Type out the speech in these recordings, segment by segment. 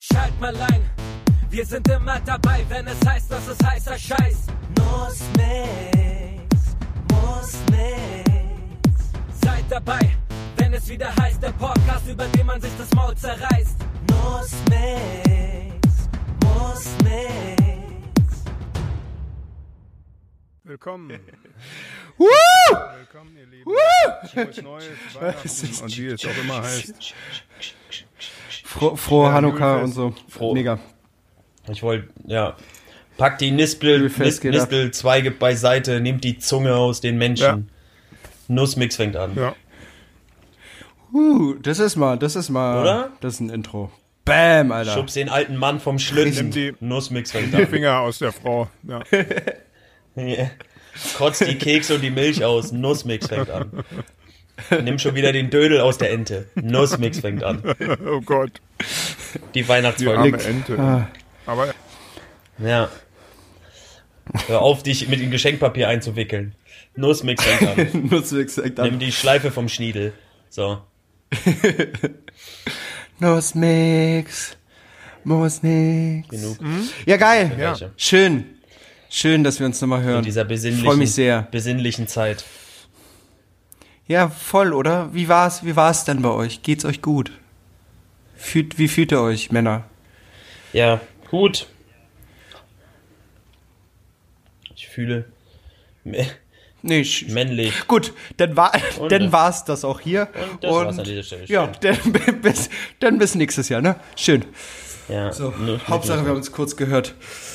Schalt mal ein, wir sind immer dabei, wenn es heißt, dass es heißer Scheiß. Muss nix. Seid dabei, wenn es wieder heißt, der Podcast, über den man sich das Maul zerreißt. Muss nix. Willkommen. Willkommen, ihr Lieben. Frohes Neues, Weihnachten und wie es auch immer heißt. Frohe Hanukkah und so. Mega. Ich wollte, pack die Nispelzweige beiseite, nehmt die Zunge aus den Menschen. Ja. Nussmix fängt an. Ja. Das ist mal. Oder? Das ist ein Intro. Bam, Alter. Schubs den alten Mann vom Schlitten. Nimm die Nussmix fängt Die an. Finger aus der Frau. Ja. Yeah. Kotzt die Kekse und die Milch aus. Nussmix fängt an. Nimm schon wieder den Dödel aus der Ente. Nussmix fängt an. Oh Gott. Die Die Weihnachtsfolge. arme Ente. Aber Ja. Hör auf, dich mit dem Geschenkpapier einzuwickeln. Nussmix fängt an. Nussmix fängt Nimm die Schleife vom Schniedel. So. Nussmix. Muss nix. Genug. Ja, geil. Welche? Schön, dass wir uns nochmal hören. In dieser Freue mich sehr. besinnlichen Zeit. Ja, voll, oder? Wie war's denn bei euch? Geht's euch gut? Wie fühlt ihr euch, Männer? Ja, gut. Ich fühle Nee, männlich. gut, dann war's das auch hier. Und das war's an dieser Stelle. Ja, dann bis nächstes Jahr, ne? Schön. Ja, So, nur- Hauptsache, wir haben uns kurz gehört.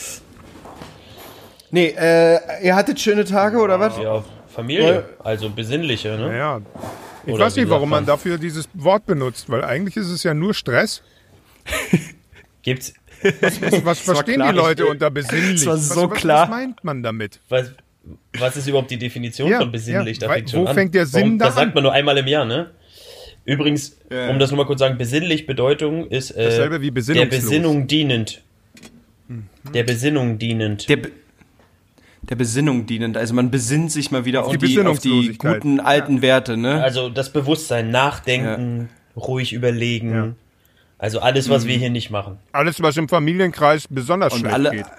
Nee, ihr hattet schöne Tage, oder was? Ja, Familie, also besinnliche, ne? naja. Ich Oder weiß wie nicht, warum sagt man man? dafür dieses Wort benutzt, weil eigentlich ist es ja nur Stress. Gibt's, Was verstehen klar. die Leute unter besinnlich? Es war so klar. Was meint man damit? was ist überhaupt die Definition Ja, von besinnlich? ja, Da fängt schon wo an. fängt der Sinn da Das sagt an? man nur einmal im Jahr, ne? Übrigens, Ja. um das nochmal kurz zu sagen, besinnlich Bedeutung ist Dasselbe wie der besinnungslos. Besinnung dienend. Der Besinnung dienend. Der Besinnung dienend. Also man besinnt sich mal wieder auf die die Besinnungslosigkeit. guten alten Werte, ne? Also das Bewusstsein, nachdenken, ruhig überlegen. Ja. Also alles, was wir hier nicht machen. Alles, was im Familienkreis besonders Und schlecht alle. geht.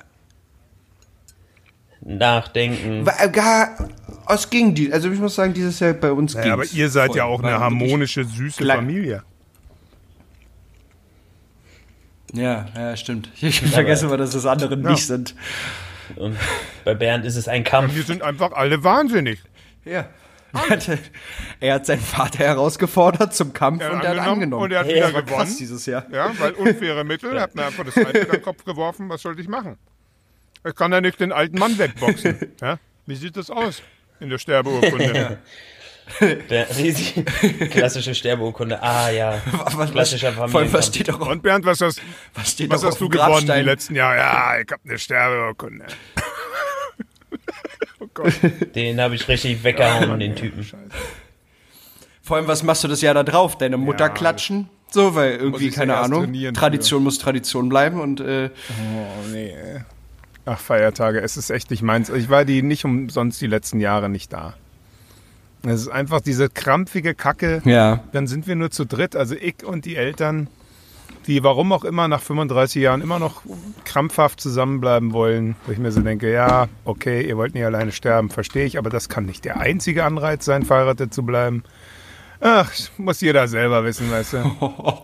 Nachdenken. Es ging also ich muss sagen, dieses Jahr bei uns ging. Ja, aber ihr seid ja auch eine harmonische, süße Klar. Familie. Ja, stimmt. Ich vergesse immer, dass das andere nicht sind. Und bei Bernd ist es ein Kampf. Wir sind einfach alle wahnsinnig. Ja. Er hat seinen Vater herausgefordert zum Kampf und er hat angenommen. Und er hat Ja, wieder das war gewonnen. krass dieses Jahr. Ja, weil unfaire Mittel, er hat mir einfach das Seil in den Kopf geworfen, was sollte ich machen? Ich kann ja nicht den alten Mann wegboxen. Ja? Wie sieht das aus in der Sterbeurkunde? Der riesige klassische Sterbeurkunde. Ah ja. Klassischer Vor allem, Familienkampf. was steht doch auf, Und Bernd, was was steht doch auf hast du dem gewonnen die Grabstein? letzten Jahre? Ja, ich habe eine Sterbeurkunde. Oh Gott. Den habe ich richtig weggehauen, den Typen. Scheiße. Vor allem, was machst du das Jahr da drauf? Deine Mutter Ja. klatschen? So, weil irgendwie, ich keine erst Ahnung, trainieren Tradition muss Tradition bleiben und Oh, nee. Ach, Feiertage, es ist echt nicht meins. Ich war die nicht umsonst die letzten Jahre nicht da. Es ist einfach diese krampfige Kacke. ja. Dann sind wir nur zu dritt, also ich und die Eltern, die warum auch immer nach 35 Jahren immer noch krampfhaft zusammenbleiben wollen. Wo ich mir so denke, ja, okay, ihr wollt nicht alleine sterben, verstehe ich, aber das kann nicht der einzige Anreiz sein, verheiratet zu bleiben. Ach, muss jeder selber wissen, weißt du.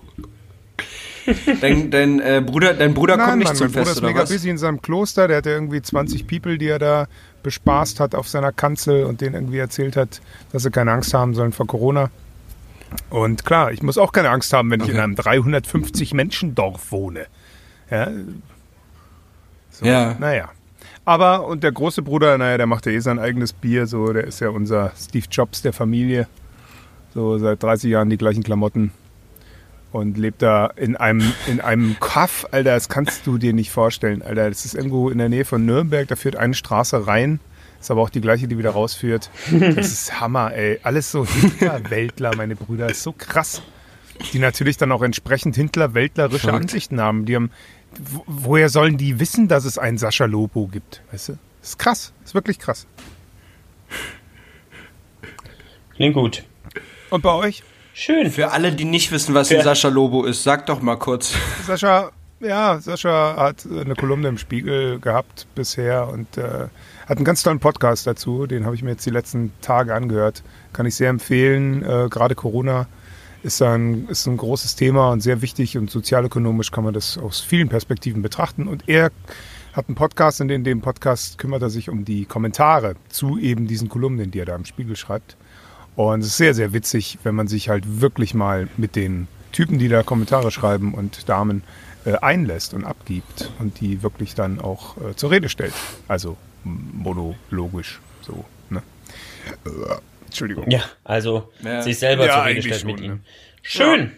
Dein Bruder kommt nicht Mann, zum mein Bruder Fest, ist oder mega was? busy in seinem Kloster. Der hatte irgendwie 20 People, die er da bespaßt hat auf seiner Kanzel und denen irgendwie erzählt hat, dass sie keine Angst haben sollen vor Corona. Und klar, ich muss auch keine Angst haben, wenn ich in einem 350-Menschen-Dorf wohne. Ja. So, Ja. Naja. Aber, und der große Bruder, naja, der macht ja eh sein eigenes Bier, so, der ist ja unser Steve Jobs der Familie. So seit 30 Jahren die gleichen Klamotten. Und lebt da in einem Kaff, Alter, das kannst du dir nicht vorstellen, Alter. Das ist irgendwo in der Nähe von Nürnberg, da führt eine Straße rein, ist aber auch die gleiche, die wieder rausführt. Das ist Hammer, ey. Alles so Hitler-Weltler, meine Brüder, das ist so krass. Die natürlich dann auch entsprechend Hitler-Weltlerische Ansichten haben. Die haben, woher sollen die wissen, dass es einen Sascha Lobo gibt, weißt du? Das ist krass, das ist wirklich krass. Klingt gut. Und bei euch? Schön. Für alle, die nicht wissen, was ein Sascha Lobo ist, sag doch mal kurz. Sascha hat eine Kolumne im Spiegel gehabt bisher und hat einen ganz tollen Podcast dazu. Den habe ich mir jetzt die letzten Tage angehört. Kann ich sehr empfehlen. Gerade Corona ist ein großes Thema und sehr wichtig und sozialökonomisch kann man das aus vielen Perspektiven betrachten. Und er hat einen Podcast und in dem Podcast kümmert er sich um die Kommentare zu eben diesen Kolumnen, die er da im Spiegel schreibt. Und es ist sehr, sehr witzig, wenn man sich halt wirklich mal mit den Typen, die da Kommentare schreiben und Damen einlässt und abgibt und die wirklich dann auch zur Rede stellt. Also monologisch so. Ne? Entschuldigung. Ja, also sich selber zur Rede stellt mit ihm. Ne? Schön. Ja.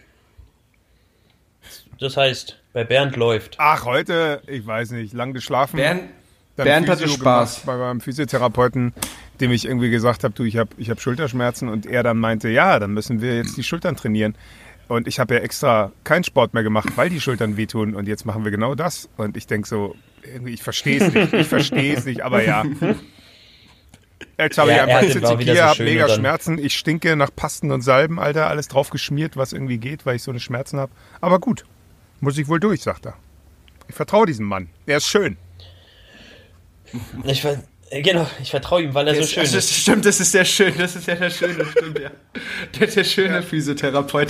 Das heißt, bei Bernd läuft. Ach, heute, ich weiß nicht, lang geschlafen. Bernd hatte Spaß. Bei meinem Physiotherapeuten, dem ich irgendwie gesagt habe, du, ich hab Schulterschmerzen und er dann meinte, ja, dann müssen wir jetzt die Schultern trainieren. Und ich habe ja extra keinen Sport mehr gemacht, weil die Schultern wehtun und jetzt machen wir genau das. Und ich denke so, irgendwie, ich verstehe es nicht, aber ja. Jetzt habe ich einfach hier, habe mega Schmerzen, ich stinke nach Pasten und Salben, Alter, alles drauf geschmiert, was irgendwie geht, weil ich so eine Schmerzen habe. Aber gut, muss ich wohl durch, sagt er. Ich vertraue diesem Mann, er ist schön. Ich vertraue ihm, weil er so schön ist. Stimmt, das ist sehr schön, das ist ja der Schöne, stimmt ja. Der schöne Physiotherapeut.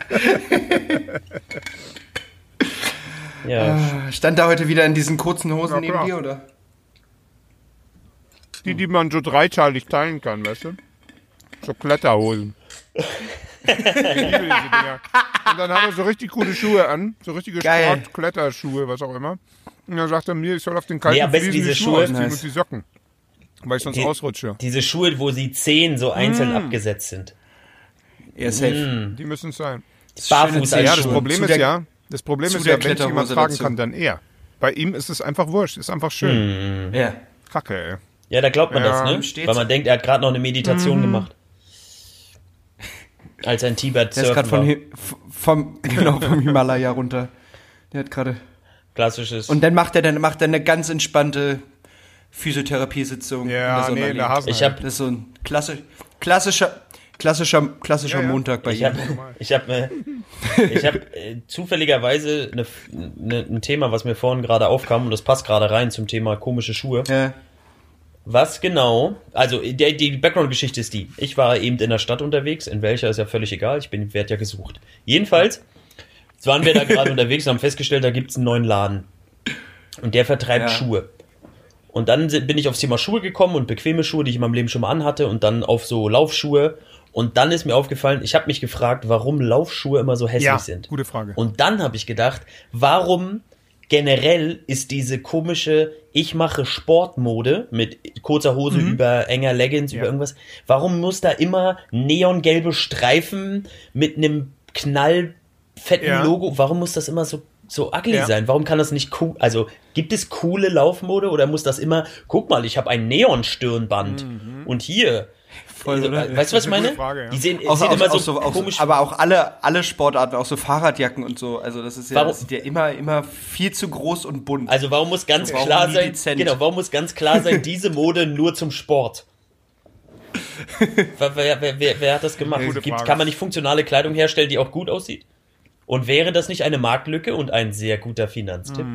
Ja. Stand da heute wieder in diesen kurzen Hosen neben dir, oder? Die man so dreiteilig teilen kann, weißt du? So Kletterhosen. Ich liebe diese Dinger. Und dann haben wir so richtig coole Schuhe an, so richtige Sport-Kletterschuhe, was auch immer. Und dann sagt er mir, ich soll auf den kalten Fliesen die Schuhe ausziehen und die Socken. Weil ich sonst ausrutsche. Diese Schuhe, wo die Zehen so einzeln abgesetzt sind. Ja, safe. Die müssen es sein. Barfuß als das Problem ist ja, wenn es jemand tragen kann, dann er. Bei ihm ist es einfach wurscht, ist einfach schön. Ja. Kacke, ey. Ja, da glaubt man das, ne? Weil man denkt, er hat gerade noch eine Meditation gemacht. Als ein Tibet surfen war. Der ist gerade vom Himalaya runter. Der hat gerade... Klassisches... Und dann macht er eine ganz entspannte Physiotherapiesitzung. Ja, in der Hasen. Das ist so ein klassischer Montag bei ihm. Ich habe zufälligerweise ein Thema, was mir vorhin gerade aufkam, und das passt gerade rein zum Thema komische Schuhe. Ja. Was genau, also die Background-Geschichte ist die, ich war eben in der Stadt unterwegs, in welcher ist ja völlig egal, werde ja gesucht. Jedenfalls waren wir da gerade unterwegs und haben festgestellt, da gibt es einen neuen Laden und der vertreibt Schuhe. Und dann bin ich aufs Thema Schuhe gekommen und bequeme Schuhe, die ich in meinem Leben schon mal anhatte und dann auf so Laufschuhe. Und dann ist mir aufgefallen, ich habe mich gefragt, warum Laufschuhe immer so hässlich sind. Gute Frage. Und dann habe ich gedacht, warum generell ist diese komische, ich mache Sportmode mit kurzer Hose über enger Leggings, über irgendwas, warum muss da immer neongelbe Streifen mit einem knallfetten Logo, warum muss das immer so ugly sein? Warum kann das nicht cool, also gibt es coole Laufmode oder muss das immer, guck mal, ich habe ein Neonstirnband und hier... Voll, oder? Weißt du, was ich meine? Frage, ja. Die sehen immer so komisch. Aber auch alle Sportarten, auch so Fahrradjacken und so. Also das ist ja, das sieht ja immer viel zu groß und bunt. Also warum muss ganz klar sein? Dezent. Genau, warum muss ganz klar sein, diese Mode nur zum Sport? Wer hat das gemacht? Kann man nicht funktionale Kleidung herstellen, die auch gut aussieht? Und wäre das nicht eine Marktlücke und ein sehr guter Finanztipp?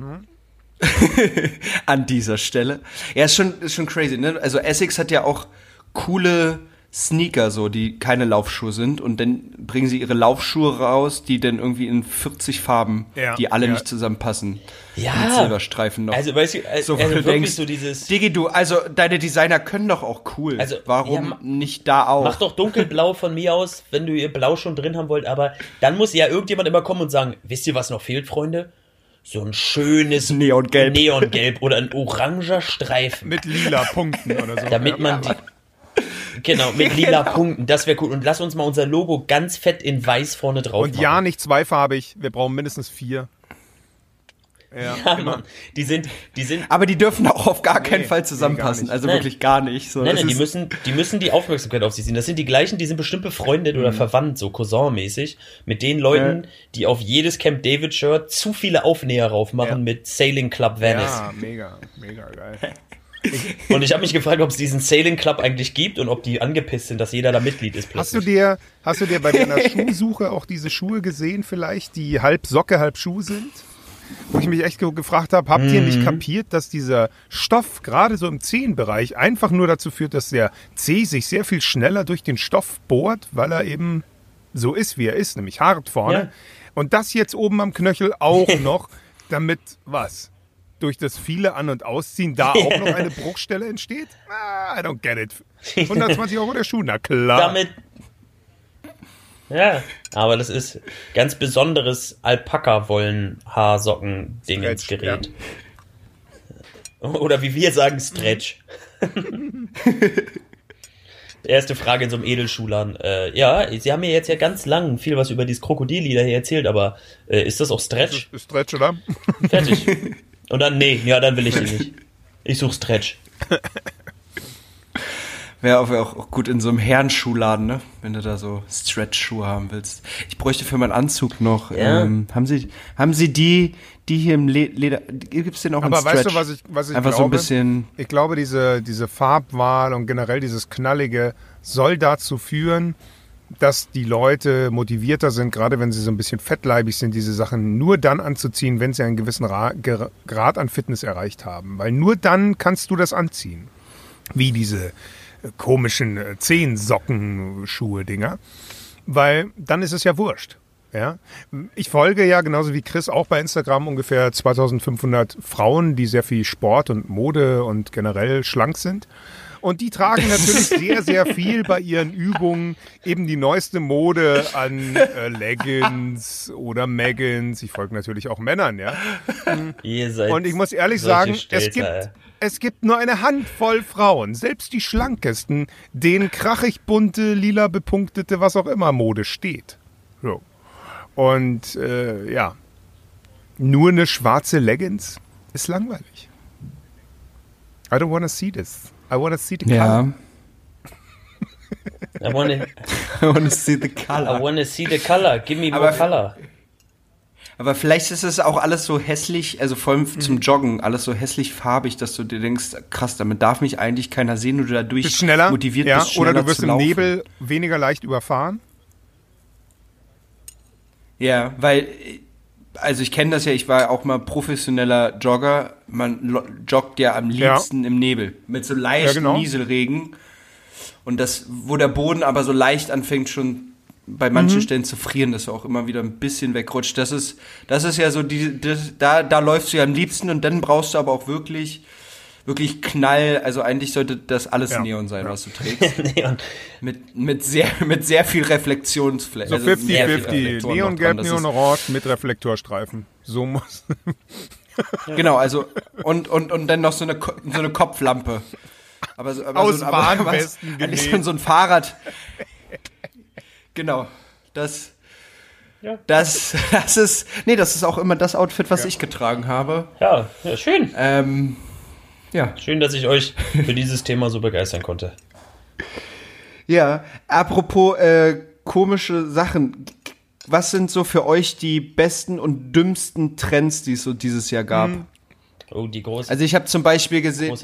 An dieser Stelle. Ja, ist schon crazy, ne? Also Essex hat ja auch coole Sneaker, so, die keine Laufschuhe sind, und dann bringen sie ihre Laufschuhe raus, die dann irgendwie in 40 Farben, die alle nicht zusammenpassen. Ja. Mit Silberstreifen noch. Also, weißt du, so, also du wirklich denkst, so dieses... Digi, also deine Designer können doch auch cool. Also, warum nicht da auch? Mach doch dunkelblau von mir aus, wenn du ihr Blau schon drin haben wollt, aber dann muss ja irgendjemand immer kommen und sagen, wisst ihr, was noch fehlt, Freunde? So ein schönes Neongelb oder ein oranger Streifen. Mit lila Punkten oder so. Damit man Genau, mit lila Punkten, das wäre cool. Und lass uns mal unser Logo ganz fett in weiß vorne drauf machen. Und ja, nicht zweifarbig, wir brauchen mindestens 4. Ja, Mann. Die sind. Aber die dürfen auch auf gar keinen Fall zusammenpassen. Also wirklich gar nicht. So, nein, die müssen die Aufmerksamkeit auf sich ziehen. Das sind die gleichen, die sind bestimmt befreundet oder verwandt, so Cousin-mäßig, mit den Leuten, die auf jedes Camp David-Shirt zu viele Aufnäher raufmachen mit Sailing Club Venice. Ja, mega geil. Und ich habe mich gefragt, ob es diesen Sailing Club eigentlich gibt und ob die angepisst sind, dass jeder da Mitglied ist plötzlich. Hast du dir bei deiner Schuhsuche auch diese Schuhe gesehen vielleicht, die halb Socke, halb Schuh sind? Wo ich mich echt gefragt habe, habt ihr nicht kapiert, dass dieser Stoff gerade so im Zehenbereich einfach nur dazu führt, dass der Zeh sich sehr viel schneller durch den Stoff bohrt, weil er eben so ist, wie er ist, nämlich hart vorne. Ja. Und das jetzt oben am Knöchel auch noch, damit was? Durch das viele An- und Ausziehen da auch noch eine Bruchstelle entsteht? I don't get it. 120 € der Schuh, na klar. Damit. Ja, aber das ist ganz besonderes Alpaka-Wollen-Haarsocken-Dingens-Gerät. Oder wie wir sagen, Stretch. Erste Frage in so einem Edelschuhladen. Ja, Sie haben mir jetzt ja ganz lang viel was über dieses Krokodillieder hier erzählt, aber ist das auch Stretch? Ist Stretch, oder? Fertig. Und dann, nee, ja, dann will ich die nicht. Ich suche Stretch. Wäre auch gut in so einem Herrenschuhladen, ne? Wenn du da so Stretch-Schuhe haben willst. Ich bräuchte für meinen Anzug noch. Ja. Haben Sie die hier im Leder? Gibt's den auch in Aber Stretch? weißt du, was ich Einfach glaube? so ein bisschen. Ich glaube, diese Farbwahl und generell dieses Knallige soll dazu führen, dass die Leute motivierter sind, gerade wenn sie so ein bisschen fettleibig sind, diese Sachen nur dann anzuziehen, wenn sie einen gewissen Grad an Fitness erreicht haben. Weil nur dann kannst du das anziehen. Wie diese komischen Zehensocken-Schuhe-Dinger. Weil dann ist es ja wurscht. Ja? Ich folge ja genauso wie Chris auch bei Instagram ungefähr 2500 Frauen, die sehr viel Sport und Mode und generell schlank sind. Und die tragen natürlich sehr, sehr viel bei ihren Übungen eben die neueste Mode an Leggings oder Meggings. Ich folge natürlich auch Männern, ja. Ihr seid Und ich muss ehrlich solche sagen, Stelzer, es gibt nur eine Handvoll Frauen, selbst die schlankesten, denen krachig bunte, lila bepunktete, was auch immer Mode steht. So. Und ja, nur eine schwarze Leggings ist langweilig. I don't wanna see this. I wanna see the color. Ja. I wanna see the color. I wanna see the color. Give me more color. Aber vielleicht ist es auch alles so hässlich, also vor allem zum Joggen, alles so hässlich farbig, dass du dir denkst, krass, damit darf mich eigentlich keiner sehen und du dadurch Bist schneller, motiviert ja, bist, schneller oder du wirst zu im laufen. Nebel weniger leicht überfahren. Ja, weil, also ich kenne das ja, ich war auch mal professioneller Jogger, man joggt ja am liebsten im Nebel, mit so leichten Nieselregen und das, wo der Boden aber so leicht anfängt schon bei manchen Stellen zu frieren, dass du auch immer wieder ein bisschen wegrutscht. Das ist ja so, da läufst du ja am liebsten und dann brauchst du aber auch wirklich Knall, also eigentlich sollte das alles Neon sein, was du trägst. Neon. Mit sehr viel Reflexionsfläche. So 50-50, Neongelb, Neonorange mit Reflektorstreifen. So muss. Genau, also und dann noch so eine Kopflampe. Aus Warnwesten eigentlich so ein Fahrrad. Genau, das ist auch immer das Outfit, was ich getragen habe. Ja, schön. Ja. Schön, dass ich euch für dieses Thema so begeistern konnte. Ja, apropos komische Sachen. Was sind so für euch die besten und dümmsten Trends, die es so dieses Jahr gab? Oh, die große. Also ich habe zum Beispiel gesehen,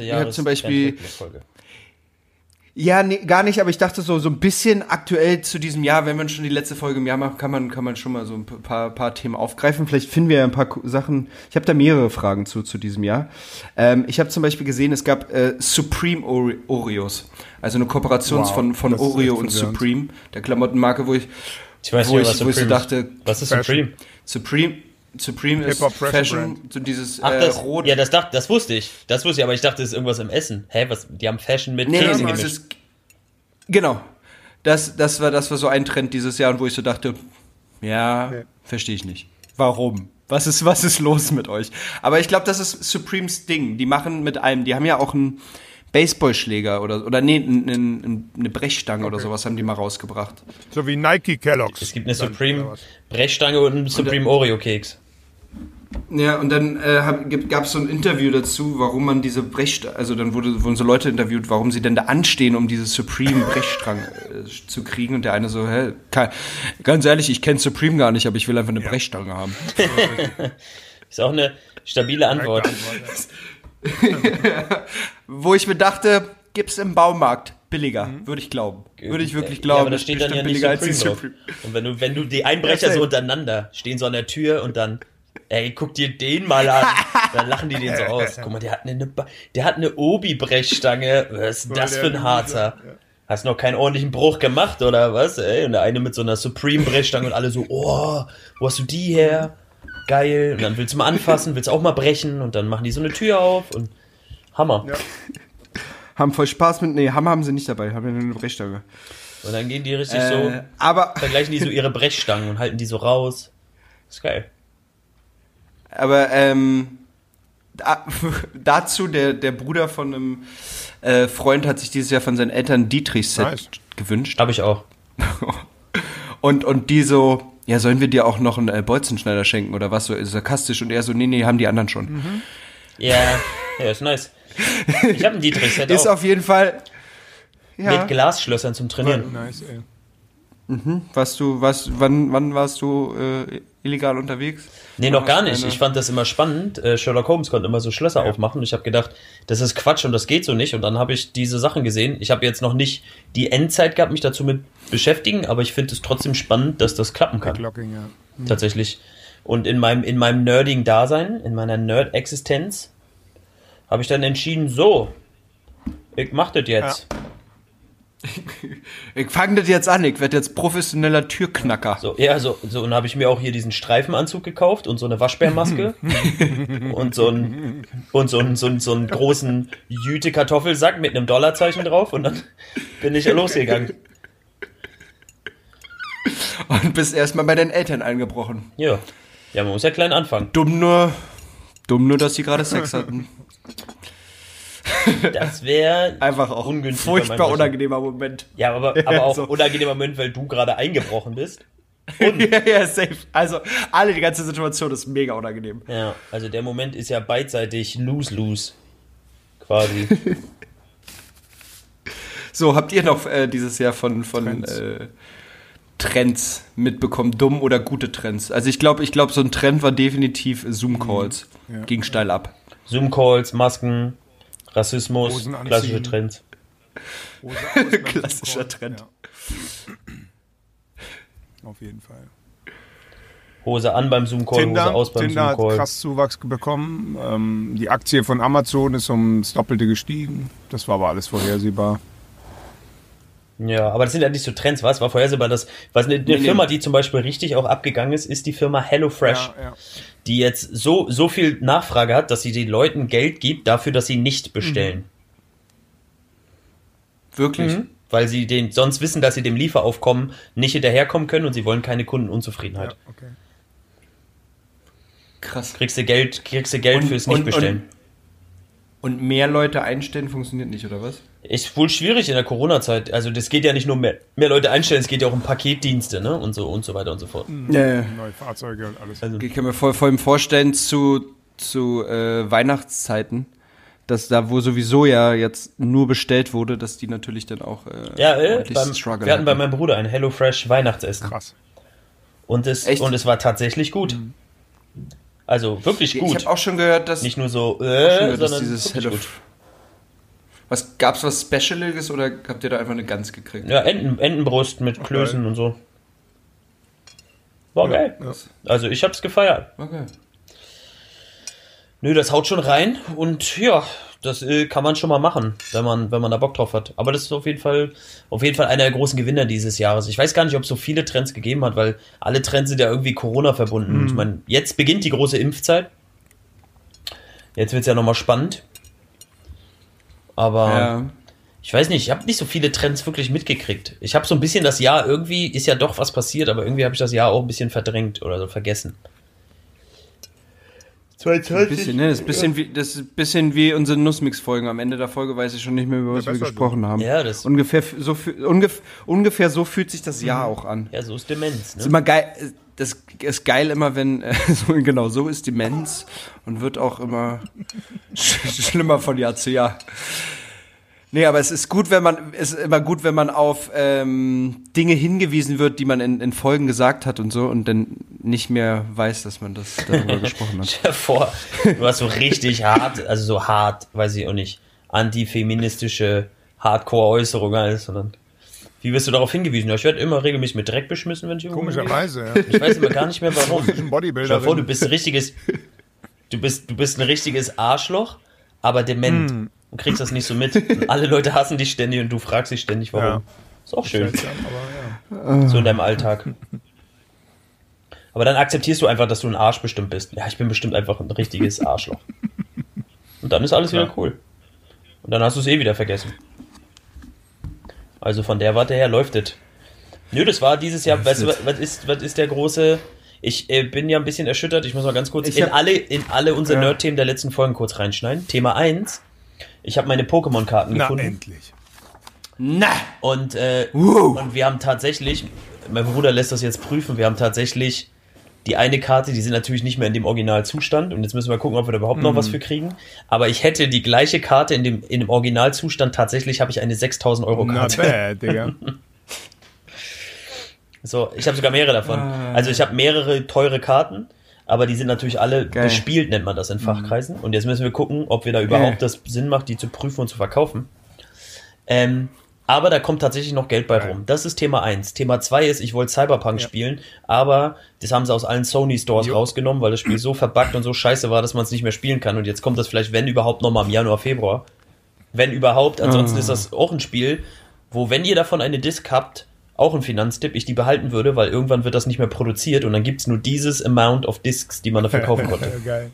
ja, nee, gar nicht, aber ich dachte so ein bisschen aktuell zu diesem Jahr, wenn man schon die letzte Folge im Jahr macht, kann man schon mal so ein paar Themen aufgreifen. Vielleicht finden wir ja ein paar Sachen. Ich habe da mehrere Fragen zu diesem Jahr. Ich habe zum Beispiel gesehen, es gab Supreme Oreos, also eine Kooperation von Oreo und Supreme, der Klamottenmarke, wo ich so dachte, was ist Supreme? Supreme ist Fashion, so dieses Rot. Ja, das wusste ich. Aber ich dachte, das ist irgendwas im Essen. Hä, was? Die haben Fashion mit Käse gemischt. Genau. Das war so ein Trend dieses Jahr, und wo ich so dachte, verstehe ich nicht. Warum? Was ist los mit euch? Aber ich glaube, das ist Supremes Ding. Die machen mit allem, die haben ja auch einen Baseballschläger oder eine Brechstange oder sowas haben die mal rausgebracht. So wie Nike Kellogg's. Es gibt eine Supreme Brechstange und einen Supreme Oreo-Keks. Ja, und dann gab es so ein Interview dazu, warum man diese Brechstange, also dann wurden so Leute interviewt, warum sie denn da anstehen, um diese Supreme Brechstange zu kriegen. Und der eine so, ganz ehrlich, ich kenne Supreme gar nicht, aber ich will einfach eine Brechstange haben. Ist auch eine stabile Antwort. Wo ich mir dachte, gibt's im Baumarkt billiger, würde ich glauben. Würde ich wirklich glauben. Ja, aber da steht dann ja nicht Supreme drauf. Und wenn du die Einbrecher so untereinander stehen so an der Tür und dann, ey, guck dir den mal an, dann lachen die den so aus. Guck mal, der hat eine Obi-Brechstange. Was ist das für ein Harzer? Hast noch keinen ordentlichen Bruch gemacht, oder was? Ey, und der eine mit so einer Supreme-Brechstange und alle so, oh, wo hast du die her? Geil. Und dann willst du mal anfassen, willst auch mal brechen und dann machen die so eine Tür auf und Hammer. Ja. Haben voll Spaß mit, Hammer haben sie nicht dabei, haben ja nur eine Brechstange. Und dann gehen die richtig vergleichen die so ihre Brechstangen und halten die so raus. Ist geil. Aber, dazu, der Bruder von einem Freund hat sich dieses Jahr von seinen Eltern ein Dietrich-Set gewünscht. Hab ich auch. und die so, ja, sollen wir dir auch noch einen Bolzenschneider schenken oder was, so sarkastisch. Und er so, nee, haben die anderen schon. Mhm. Ja, ist nice. Ich habe ein Dietrich-Set ist auch. Auf jeden Fall, ja. Mit Glasschlössern zum Trainieren. Nice, ey. Mhm. Wann warst du illegal unterwegs? Nee, noch gar nicht. Ich fand das immer spannend. Sherlock Holmes konnte immer so Schlösser aufmachen. Ich habe gedacht, das ist Quatsch und das geht so nicht. Und dann habe ich diese Sachen gesehen. Ich habe jetzt noch nicht die Endzeit gehabt, mich dazu mit beschäftigen, aber ich finde es trotzdem spannend, dass das klappen kann. Locking, ja. Tatsächlich. Und in meinem nerdigen Dasein, in meiner Nerd-Existenz, habe ich dann entschieden, so, ich mach das jetzt. Ja. Ich fange das jetzt an, ich werde jetzt professioneller Türknacker. So, und dann habe ich mir auch hier diesen Streifenanzug gekauft und so eine Waschbärmaske und so einen großen Jüte-Kartoffelsack mit einem Dollarzeichen drauf und dann bin ich ja losgegangen. Und bist erstmal bei deinen Eltern eingebrochen. Ja, man muss ja klein anfangen. Dumm nur, dass sie gerade Sex hatten. Das wäre einfach auch ungünstig. Furchtbar unangenehmer Moment. Ja, aber auch so. Unangenehmer Moment, weil du gerade eingebrochen bist. ja, safe. Also, die ganze Situation ist mega unangenehm. Ja, also der Moment ist ja beidseitig lose-lose. Quasi. So, habt ihr noch dieses Jahr von Trends mitbekommen? Dumm oder gute Trends? Also ich glaube, so ein Trend war definitiv Zoom-Calls. Ja. Ging steil ab. Zoom-Calls, Masken, Rassismus, klassische Trends. Klassischer Trend. Ja. Auf jeden Fall. Hose an beim Zoom-Call, Hose aus beim Tinder Zoom-Call. Hat krass Zuwachs bekommen. Die Aktie von Amazon ist ums Doppelte gestiegen. Das war aber alles vorhersehbar. Ja, aber das sind ja nicht so Trends, was? War vorhersehbar, was eine Firma, die zum Beispiel richtig auch abgegangen ist die Firma HelloFresh. Ja. Die jetzt so viel Nachfrage hat, dass sie den Leuten Geld gibt dafür, dass sie nicht bestellen. Wirklich? Weil sie sonst wissen, dass sie dem Lieferaufkommen nicht hinterherkommen können und sie wollen keine Kundenunzufriedenheit. Ja, okay. Krass. Kriegst du Geld fürs Nicht-Bestellen. Und mehr Leute einstellen funktioniert nicht, oder was? Ist wohl schwierig in der Corona-Zeit. Also das geht ja nicht nur mehr Leute einstellen, es geht ja auch um Paketdienste, ne? Und so weiter und so fort. Ja. Neue Fahrzeuge und alles. Also, ich kann mir voll vorstellen, zu Weihnachtszeiten, dass da, wo sowieso ja jetzt nur bestellt wurde, dass die natürlich dann auch wir hatten bei meinem Bruder ein HelloFresh Weihnachtsessen. Krass. Und es war tatsächlich gut. Also wirklich gut. Ich habe auch schon gehört, dass nicht nur so, sondern dieses gab's was Specialiges oder habt ihr da einfach eine Gans gekriegt? Ja, Entenbrust mit Klößen und so. War geil. Ja. Also ich hab's gefeiert. Okay. Nö, das haut schon rein und ja, das kann man schon mal machen, wenn man da Bock drauf hat. Aber das ist auf jeden Fall einer der großen Gewinner dieses Jahres. Ich weiß gar nicht, ob es so viele Trends gegeben hat, weil alle Trends sind ja irgendwie Corona verbunden. Ich meine, jetzt beginnt die große Impfzeit. Jetzt wird's ja nochmal spannend. Aber ich weiß nicht, ich habe nicht so viele Trends wirklich mitgekriegt. Ich habe so ein bisschen das Jahr, irgendwie ist ja doch was passiert, aber irgendwie habe ich das Jahr auch ein bisschen verdrängt oder so vergessen. 2020. Das ist ein bisschen wie unsere Nussmix-Folgen. Am Ende der Folge weiß ich schon nicht mehr, über was wir gesprochen haben. Ja, das ungefähr so fühlt sich das Jahr auch an. Ja, so ist Demenz. Ne? Ist immer geil. Das ist geil immer, wenn so ist Demenz und wird auch immer schlimmer von Jahr zu Jahr. Nee, aber es ist immer gut, wenn man auf Dinge hingewiesen wird, die man in Folgen gesagt hat und so und dann nicht mehr weiß, dass man das darüber gesprochen hat. Stell dir vor, du hast so richtig hart, also so hart, weiß ich auch nicht, antifeministische Hardcore-Äußerungen alles, sondern wie wirst du darauf hingewiesen? Ja, ich werde immer regelmäßig mit Dreck beschmissen, wenn ich irgendwo Komischerweise, ja. Ich weiß immer gar nicht mehr warum. Ein Bodybuilder. Stell dir vor, du bist ein richtiges Arschloch, aber dement. Und kriegst das nicht so mit. Und alle Leute hassen dich ständig und du fragst dich ständig, warum. Ja. Ist auch schön. Seltsam, aber ja. So in deinem Alltag. Aber dann akzeptierst du einfach, dass du ein Arsch bestimmt bist. Ja, ich bin bestimmt einfach ein richtiges Arschloch. Und dann ist alles wieder cool. Und dann hast du es wieder vergessen. Also von der Warte her läuft es. Nö, das war dieses Jahr, weißt du, was ist der große... Ich bin ja ein bisschen erschüttert, ich muss mal ganz kurz in alle unsere Nerd-Themen der letzten Folgen kurz reinschneiden. Thema 1, ich habe meine Pokémon-Karten gefunden. Endlich. Und wir haben tatsächlich, mein Bruder lässt das jetzt prüfen, wir haben tatsächlich die eine Karte, die sind natürlich nicht mehr in dem Originalzustand und jetzt müssen wir gucken, ob wir da überhaupt noch was für kriegen. Aber ich hätte die gleiche Karte in dem Originalzustand, tatsächlich habe ich eine 6.000 Euro Karte. Not bad, Digga. So, ich habe sogar mehrere davon. Also ich habe mehrere teure Karten, aber die sind natürlich alle bespielt, nennt man das in Fachkreisen. Und jetzt müssen wir gucken, ob wir da überhaupt das Sinn macht, die zu prüfen und zu verkaufen. Aber da kommt tatsächlich noch Geld bei rum. Das ist Thema 1. Thema 2 ist, ich wollte Cyberpunk spielen, aber das haben sie aus allen Sony-Stores rausgenommen, weil das Spiel so verbuggt und so scheiße war, dass man es nicht mehr spielen kann. Und jetzt kommt das vielleicht, wenn überhaupt, nochmal im Januar, Februar. Wenn überhaupt. Ansonsten ist das auch ein Spiel, wo, wenn ihr davon eine Disc habt, auch ein Finanztipp, ich die behalten würde, weil irgendwann wird das nicht mehr produziert und dann gibt's nur dieses Amount of Discs, die man dafür kaufen konnte. Geil.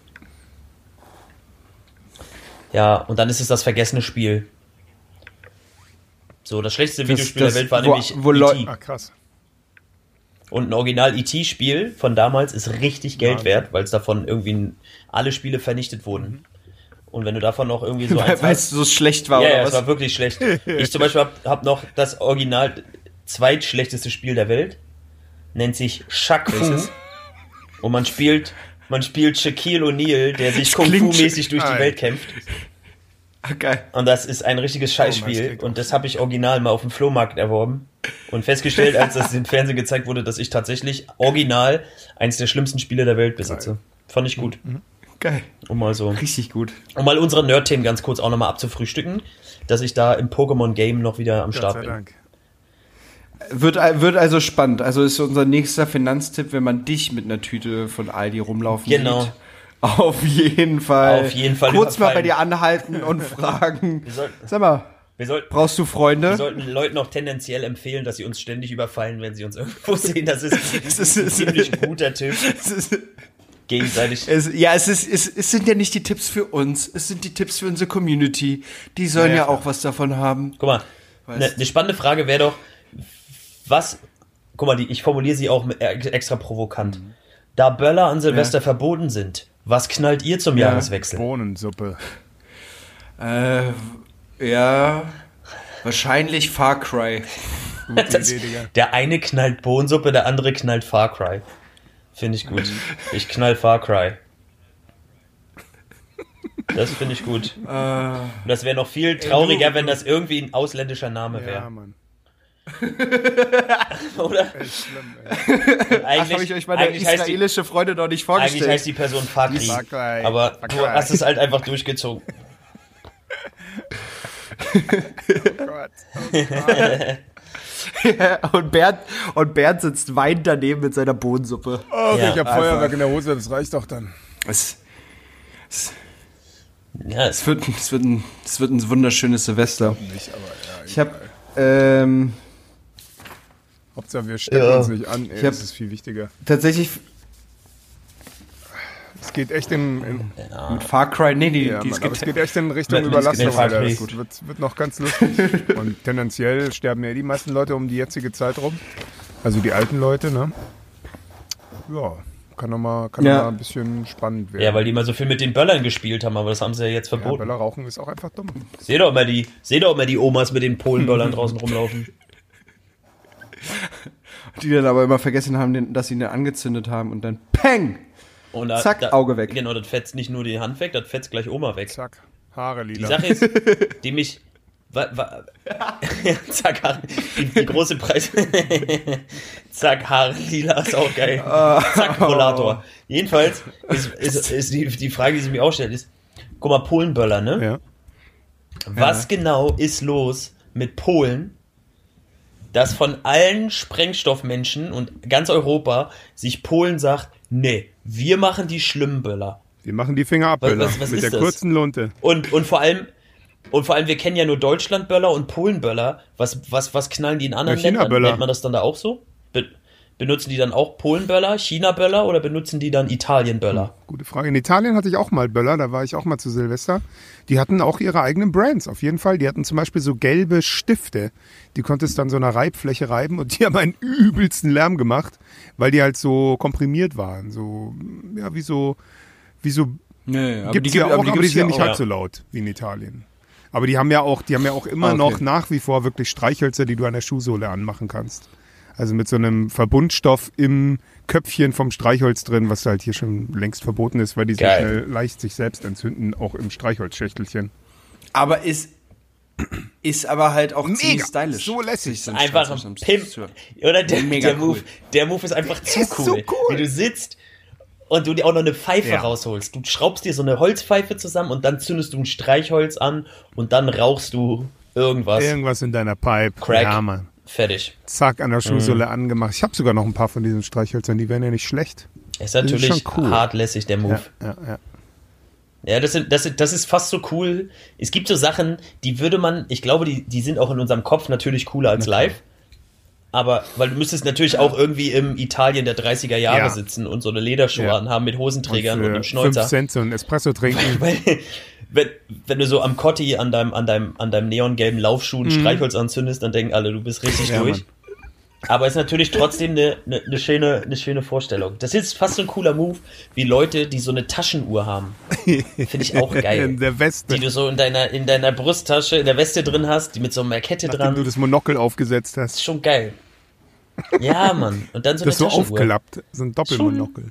Ja, und dann ist es das vergessene Spiel. So, das schlechteste Videospiel der Welt war nämlich E.T. Ah, krass. Und ein Original E.T.-Spiel von damals ist richtig Geld wert, weil es davon irgendwie alle Spiele vernichtet wurden. Und wenn du davon noch irgendwie so weil es so schlecht war, ja, oder ja, was? es war wirklich schlecht. Ich zum Beispiel hab noch das Original zweitschlechteste Spiel der Welt, nennt sich Shaq Fu. Und man spielt Shaquille O'Neal, der sich Kung Fu-mäßig durch die Welt kämpft. Geil. Und das ist ein richtiges Scheißspiel. Und das habe ich original mal auf dem Flohmarkt erworben. Und festgestellt, als das im Fernsehen gezeigt wurde, dass ich tatsächlich original eins der schlimmsten Spiele der Welt besitze. Geil. Fand ich gut. Geil. Um mal so. Richtig gut. Um mal unsere Nerd-Themen ganz kurz auch nochmal abzufrühstücken, dass ich da im Pokémon-Game noch wieder am Start bin. Dank. Wird also spannend. Also ist unser nächster Finanztipp, wenn man dich mit einer Tüte von Aldi rumlaufen sieht. Auf jeden Fall. Kurz mal bei dir anhalten und fragen. Sag mal, brauchst du Freunde? Wir sollten Leuten auch tendenziell empfehlen, dass sie uns ständig überfallen, wenn sie uns irgendwo sehen. Das ist ein ziemlich guter Tipp. Gegenseitig. Es sind ja nicht die Tipps für uns, es sind die Tipps für unsere Community. Die sollen ja auch was davon haben. Guck mal, eine spannende Frage wäre doch, ich formuliere sie auch extra provokant. Da Böller an Silvester verboten sind, was knallt ihr zum Jahreswechsel? Bohnensuppe. Wahrscheinlich Far Cry. Gute Idee, Digga. Der eine knallt Bohnensuppe, der andere knallt Far Cry. Finde ich gut. Ich knall Far Cry. Das finde ich gut. Das wäre noch viel trauriger, wenn das irgendwie ein ausländischer Name wäre. Ja, Mann. Oder? Echt schlimm, ey. Habe ich euch meine israelische Freunde noch nicht vorgestellt. Eigentlich heißt die Person Fakri, aber du hast es halt einfach durchgezogen. Oh Gott. Ja, und Bernd sitzt weinend daneben mit seiner Bohnensuppe. Oh, ich hab Feuerwerk in der Hose, das reicht doch dann. Es wird ein wunderschönes Silvester. Nicht, aber ja, ich habe Hauptsache wir stecken uns nicht an, das ist viel wichtiger. Tatsächlich. Es geht echt mit Far Cry, es geht echt in Richtung Überlastung, Alter. Das wird noch ganz lustig. Und tendenziell sterben ja die meisten Leute um die jetzige Zeit rum. Also die alten Leute, ne? Ja, kann noch mal ein bisschen spannend werden. Ja, weil die mal so viel mit den Böllern gespielt haben, aber das haben sie ja jetzt verboten. Böller rauchen ist auch einfach dumm. Seht doch mal die Omas mit den Polenböllern draußen rumlaufen. Die dann aber immer vergessen haben, dass sie ihn angezündet haben und dann Peng! Und zack, Auge weg. Genau, das fetzt nicht nur die Hand weg, das fetzt gleich Oma weg. Zack, Haare lila. Die Sache ist, Zack, die große Preis. Zack, Haare lila ist auch geil. Zack, Rollator. Jedenfalls ist die Frage, die sich mir auch stellt, ist, guck mal, Polenböller, ne? Ja. Was genau ist los mit Polen, dass von allen Sprengstoffmenschen und ganz Europa sich Polen sagt, nee, wir machen die schlimmen Böller. Wir machen die Finger ab, Böller, was mit ist der das? kurzen Lunte. Und vor allem, wir kennen ja nur Deutschlandböller und Polenböller. Was knallen die in anderen Ländern? China-Böller. Nennt man das dann da auch so? Benutzen die dann auch Polenböller, China-Böller oder benutzen die dann Italienböller? Gute Frage. In Italien hatte ich auch mal Böller, da war ich auch mal zu Silvester. Die hatten auch ihre eigenen Brands, auf jeden Fall. Die hatten zum Beispiel so gelbe Stifte. Die konntest dann so einer Reibfläche reiben und die haben einen übelsten Lärm gemacht, weil die halt so komprimiert waren. So, ja, wie so gibt's ja auch, aber die sind nicht halb so laut wie in Italien. Aber die haben ja auch immer noch nach wie vor wirklich Streichhölzer, die du an der Schuhsohle anmachen kannst. Also mit so einem Verbundstoff im Köpfchen vom Streichholz drin, was halt hier schon längst verboten ist, weil die so schnell leicht sich selbst entzünden, auch im Streichholzschächtelchen. Aber ist aber halt auch ziemlich Mega, stylisch. so lässig. So ein Einfach Streichholz ein am Pimp. Streichholz. Oder Mega der Move, cool. der Move ist einfach zu ist cool. so cool. Wie du sitzt und du dir auch noch eine Pfeife rausholst. Du schraubst dir so eine Holzpfeife zusammen und dann zündest du ein Streichholz an und dann rauchst du irgendwas. Irgendwas in deiner Pipe. Crack. Ja, Mann. Fertig. Zack, an der Schuhsohle angemacht. Ich habe sogar noch ein paar von diesen Streichhölzern, die wären ja nicht schlecht. Ist natürlich schon cool. hart lässig, der Move. Ja. Ja, das ist fast so cool. Es gibt so Sachen, die würde man, ich glaube, die sind auch in unserem Kopf natürlich cooler als live. Aber, weil du müsstest natürlich auch irgendwie im Italien der 30er Jahre sitzen und so eine Lederschuhe anhaben mit Hosenträgern und einem Schnäuzer. 5 Cent so ein Espresso trinken. Weil, wenn du so am Cotti an deinem neongelben Laufschuh ein Streichholz anzündest, dann denken alle, du bist richtig durch. Mann. Aber es ist natürlich trotzdem eine schöne Vorstellung. Das ist fast so ein cooler Move, wie Leute, die so eine Taschenuhr haben. Finde ich auch geil. In der Weste. Die du so in deiner Brusttasche, in der Weste drin hast, die mit so einer Kette Nachdem dran. du das Monokel aufgesetzt hast. Ist schon geil. Ja, Mann. Und dann so Das eine so Taschenuhr. aufgelappt. So ein Doppelmonokel.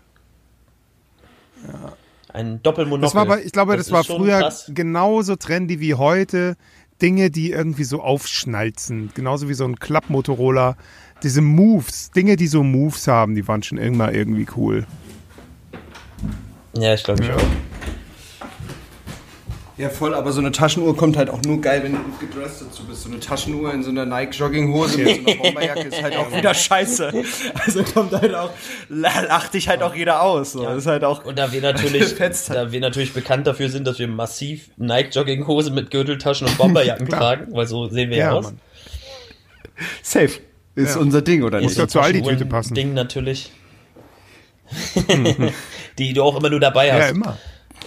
Ein Doppelmonokel. Das war aber, ich glaube, das war ist schon früher krass. genauso trendy wie heute. Dinge, die irgendwie so aufschnalzen. Genauso wie so ein Klapp-Motorola. Diese Moves, Dinge, die so Moves haben, die waren schon immer irgendwie cool. Ja, ich glaube ich auch. Ja, voll, aber so eine Taschenuhr kommt halt auch nur geil, wenn du gut gedresst dazu bist. So eine Taschenuhr in so einer Nike-Jogginghose mit so einer Bomberjacke ist halt auch wieder scheiße. Also kommt halt auch, lacht dich halt auch jeder aus. So. Das ist halt auch. Und da wir natürlich bekannt dafür sind, dass wir massiv Nike-Jogginghose mit Gürteltaschen und Bomberjacken tragen, weil so sehen wir ja aus. Mann. Safe. Ist unser Ding, oder Muss nicht? ja zur Aldi-Tüte passen. Ding natürlich. Die du auch immer nur dabei hast. Ja, immer.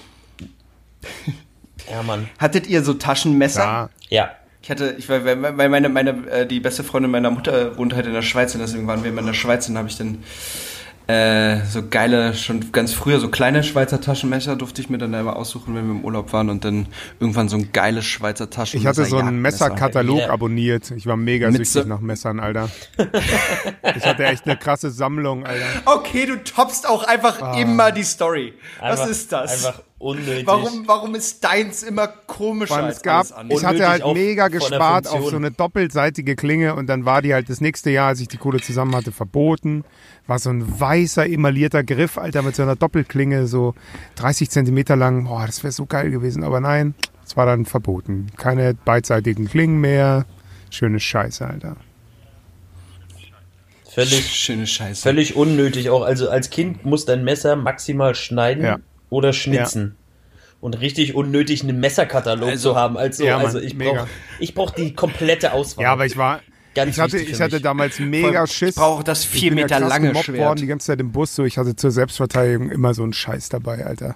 Ja, Mann. Hattet ihr so Taschenmesser? Ja. Ja. Weil die beste Freundin meiner Mutter wohnt halt in der Schweiz und deswegen waren wir immer in der Schweiz und da habe ich dann so geile, schon ganz früher, so kleine Schweizer Taschenmesser durfte ich mir dann immer aussuchen, wenn wir im Urlaub waren und dann irgendwann so ein geiles Schweizer Taschenmesser. Ich hatte so einen Messerkatalog Ja. abonniert. Ich war mega Mit süchtig so- nach Messern, Alter. Ich hatte echt eine krasse Sammlung, Alter. Okay, du toppst auch einfach immer die Story. Was Einfach- ist das? Einfach unnötig. Warum ist deins immer komischer Vor allem, als es gab, alles andere? ich hatte Unnötig halt auch mega von der gespart auf Funktion. so eine doppelseitige Klinge und dann war die halt das nächste Jahr, als ich die Kohle zusammen hatte, verboten. War so ein weißer, emaillierter Griff, Alter, mit so einer Doppelklinge, so 30 Zentimeter lang. Boah, das wäre so geil gewesen, aber nein, es war dann verboten. Keine beidseitigen Klingen mehr. Schöne Scheiße, Alter. Schöne Scheiße. Völlig unnötig auch. Also als Kind muss dein Messer maximal schneiden oder schnitzen. Und richtig unnötig einen Messerkatalog zu haben. Also Mann, ich mega. brauch die komplette Auswahl. Ja, aber ich Ganz hatte wichtig für mich. damals mega Schiss. Ich brauche das Ich 4 bin ja Meter krass lange gemobbt Schwert. worden, die ganze Zeit im Bus. So, ich hatte zur Selbstverteidigung immer so einen Scheiß dabei, Alter.